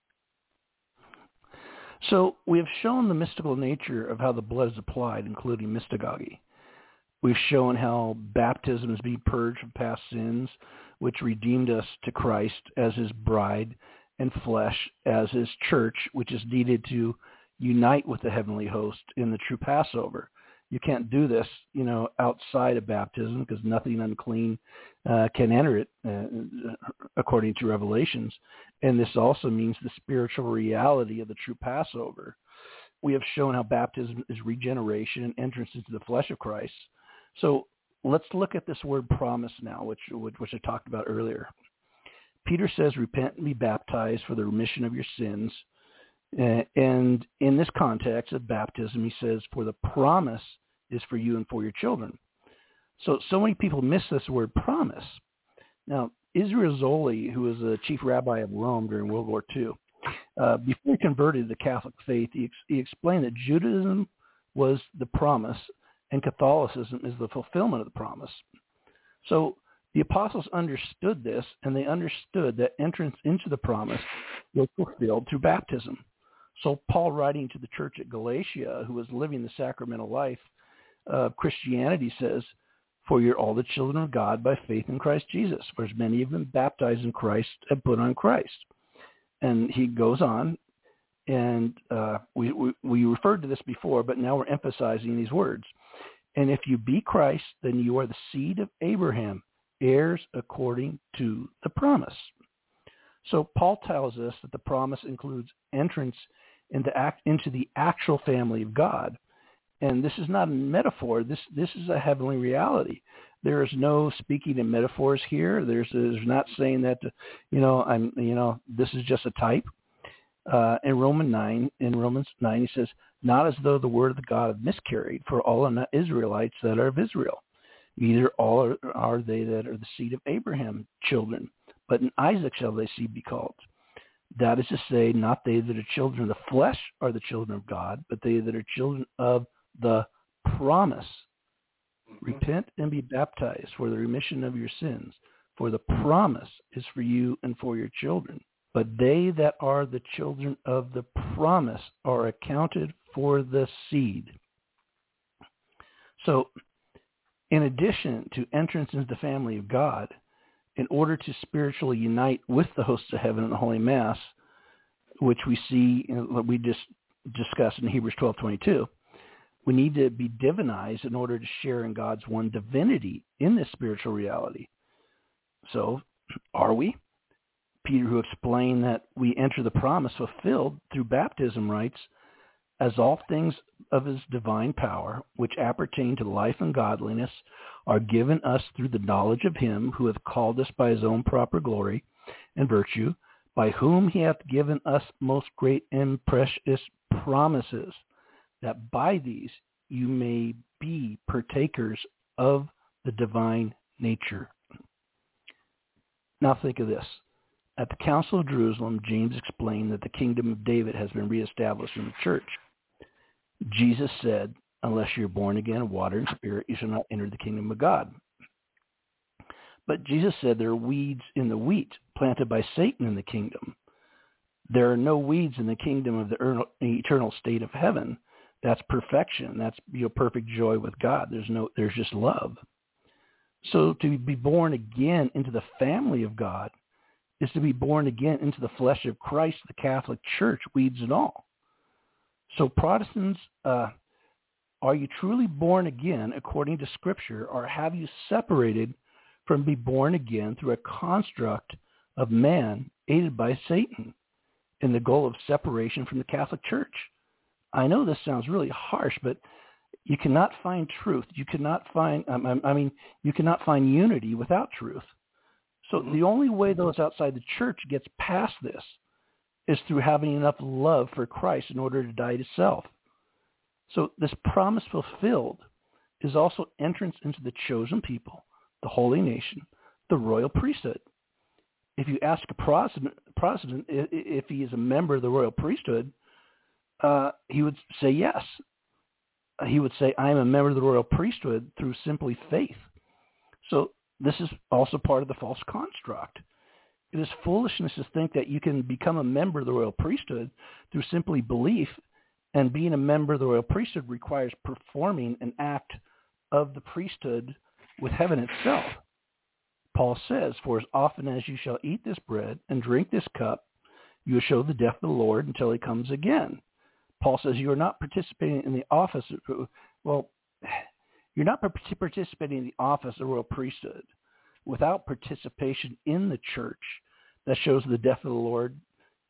So we have shown the mystical nature of how the blood is applied, including mystagogy. We've shown how baptism is being purged from past sins, which redeemed us to Christ as his bride, and flesh as his church, which is needed to unite with the heavenly host in the true Passover. You can't do this, you know, outside of baptism, because nothing unclean uh, can enter it, uh, according to Revelations. And this also means the spiritual reality of the true Passover. we have shown how baptism is regeneration and entrance into the flesh of Christ. So let's look at this word promise now, which, which, which I talked about earlier. Peter says, repent and be baptized for the remission of your sins. Uh, and in this context of baptism, he says, for the promise is for you and for your children. So, so many people miss this word promise. Now, Israel Zoli, who was the chief rabbi of Rome during World War Two, uh, before he converted to the Catholic faith, he, ex- he explained that Judaism was the promise and Catholicism is the fulfillment of the promise. So the apostles understood this, and they understood that entrance into the promise was fulfilled through baptism. So Paul, writing to the church at Galatia, who was living the sacramental life of Christianity, says, for you're all the children of God by faith in Christ Jesus, for as many have been baptized in Christ have put on Christ. And he goes on, and uh, we, we, we referred to this before, but now we're emphasizing these words. And if you be Christ, then you are the seed of Abraham, heirs according to the promise. So Paul tells us that the promise includes entrance into, act, into the actual family of God. And this is not a metaphor. This this is a heavenly reality. There is no speaking in metaphors here. There's there's not saying that, you know, I'm you know this is just a type. Uh, in Romans nine, in Romans nine, he says, not as though the word of the God had miscarried, for all are not Israelites that are of Israel. Neither all are, are they that are the seed of Abraham children, but in Isaac shall they seed be called. That is to say, not they that are children of the flesh are the children of God, but they that are children of the promise. Mm-hmm. Repent and be baptized for the remission of your sins, for the promise is for you and for your children. But they that are the children of the promise are accounted for the seed. So, in addition to entrance into the family of God, in order to spiritually unite with the hosts of heaven in the Holy Mass, which we see, what we just discussed in Hebrews twelve twenty-two, we need to be divinized in order to share in God's one divinity in this spiritual reality. So, are we? Peter, who explained that we enter the promise fulfilled through baptism, writes, as all things of his divine power, which appertain to life and godliness, are given us through the knowledge of him who hath called us by his own proper glory and virtue, by whom he hath given us most great and precious promises, that by these you may be partakers of the divine nature. Now think of this. At the Council of Jerusalem, James explained that the kingdom of David has been reestablished in the church. Jesus said, unless you're born again of water and spirit, you shall not enter the kingdom of God. But Jesus said there are weeds in the wheat planted by Satan in the kingdom. There are no weeds in the kingdom of the eternal state of heaven. That's perfection. That's, you know, perfect joy with God. There's no, there's just love. So to be born again into the family of God is to be born again into the flesh of Christ, the Catholic Church, weeds and all. So Protestants, uh, are you truly born again according to Scripture, or have you separated from being born again through a construct of man aided by Satan in the goal of separation from the Catholic Church? I know this sounds really harsh, but you cannot find truth. You cannot find, um, I mean, you cannot find unity without truth. So the only way those outside the church gets past this is through having enough love for Christ in order to die to self. So this promise fulfilled is also entrance into the chosen people, the holy nation, the royal priesthood. If you ask a Protestant, Protestant if he is a member of the royal priesthood, uh, he would say yes. He would say, I am a member of the royal priesthood through simply faith. So this is also part of the false construct. It is foolishness to think that you can become a member of the royal priesthood through simply belief, and being a member of the royal priesthood requires performing an act of the priesthood with heaven itself. Paul says, for as often as you shall eat this bread and drink this cup, you will show the death of the Lord until he comes again. Paul says you are not participating in the office. Of, well, you're not participating in the office of the royal priesthood without participation in the church that shows the death of the Lord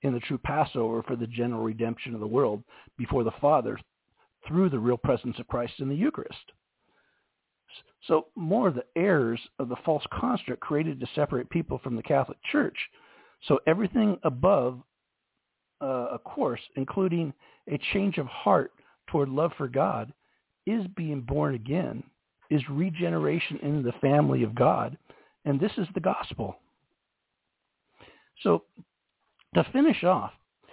in the true Passover for the general redemption of the world before the Father through the real presence of Christ in the Eucharist. So more of the errors of the false construct created to separate people from the Catholic Church. So everything above uh, a course, including a change of heart toward love for God, is being born again, is regeneration into the family of God, and this is the gospel. So to finish off,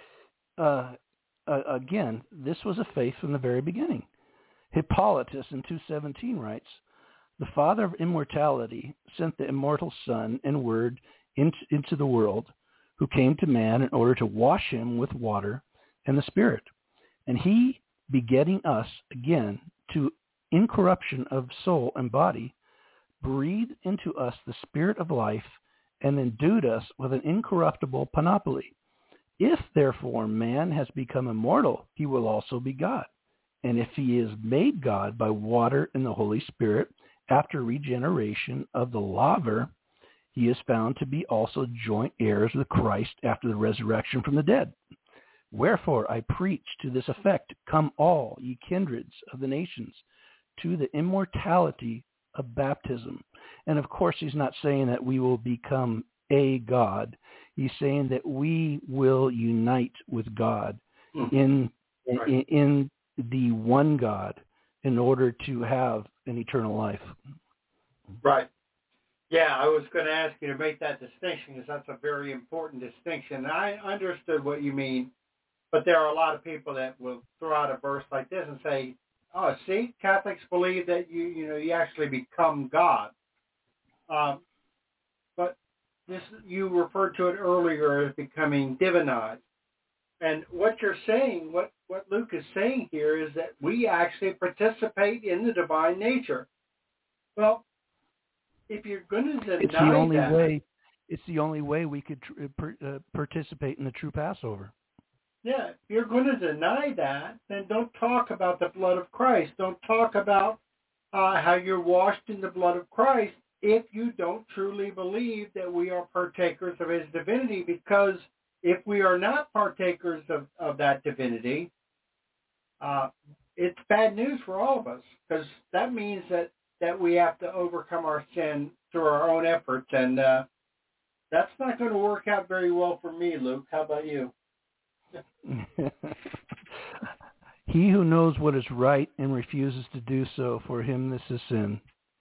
uh, uh, again, this was a faith from the very beginning. Hippolytus in two seventeen writes, "The Father of immortality sent the immortal Son and Word into, into the world, who came to man in order to wash him with water and the Spirit. And he, begetting us again to incorruption of soul and body, breathed into us the Spirit of life and endued us with an incorruptible panoply. If, therefore, man has become immortal, he will also be God. And if he is made God by water and the Holy Spirit, after regeneration of the laver, he is found to be also joint heirs with Christ after the resurrection from the dead. Wherefore I preach to this effect, come all, ye kindreds of the nations, to the immortality of baptism." And of course, he's not saying that we will become a God. He's saying that we will unite with God mm-hmm. in, right. in in the one God in order to have an eternal life. Right. Yeah, I was going to ask you to make that distinction because that's a very important distinction. I understood what you mean, but there are a lot of people that will throw out a verse like this and say, "Oh, see, Catholics believe that you you know you actually become God." Um, but this you referred to it earlier as becoming divinized. And what you're saying, what, what Luke is saying here is that we actually participate in the divine nature. Well, if you're going to deny it's the only that, way, it's the only way we could tr- per, uh, participate in the true Passover. Yeah, if you're going to deny that, then don't talk about the blood of Christ. Don't talk about uh, how you're washed in the blood of Christ if you don't truly believe that we are partakers of his divinity, because if we are not partakers of, of that divinity, uh, it's bad news for all of us, because that means that, that we have to overcome our sin through our own efforts, and uh, that's not going to work out very well for me, Luke. How about you? He who knows what is right and refuses to do so, for him this is sin.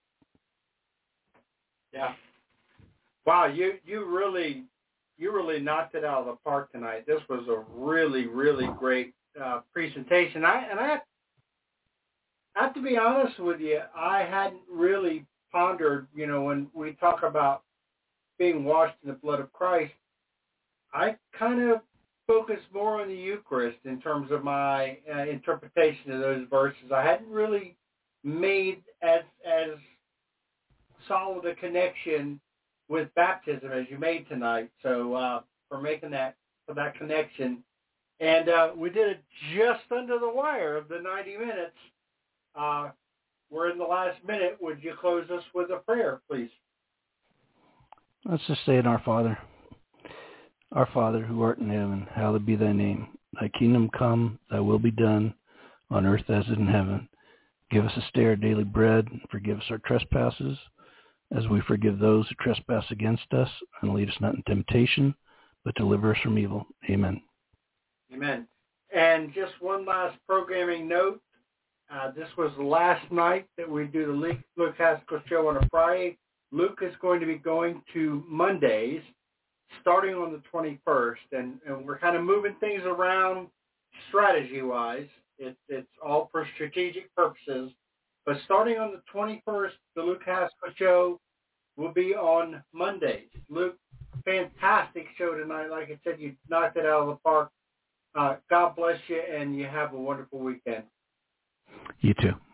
Yeah. Wow, you, you really... You really knocked it out of the park tonight. This was a really, really great uh, presentation. I and I have, I have to be honest with you, I hadn't really pondered, you know, when we talk about being washed in the blood of Christ, I kind of focused more on the Eucharist in terms of my uh, interpretation of those verses. I hadn't really made as as solid a connection with baptism as you made tonight. So uh, for making that for that connection, and uh, we did it just under the wire of the ninety minutes. Uh, we're in the last minute. Would you close us with a prayer, please? Let's just say it, Our Father. Our Father, who art in heaven, hallowed be thy name. Thy kingdom come, thy will be done, on earth as in heaven. Give us this day our daily bread, and forgive us our trespasses, as we forgive those who trespass against us, and lead us not in temptation, but deliver us from evil. Amen. Amen. And just one last programming note. Uh, this was the last night that we do the Luke Haskell Show on a Friday. Luke is going to be going to Mondays, starting on the twenty-first, and, and we're kind of moving things around strategy-wise. It, it's all for strategic purposes. But starting on the twenty-first, the Luke Haskell Show will be on Mondays. Luke, fantastic show tonight. Like I said, you knocked it out of the park. Uh, God bless you, and you have a wonderful weekend. You too.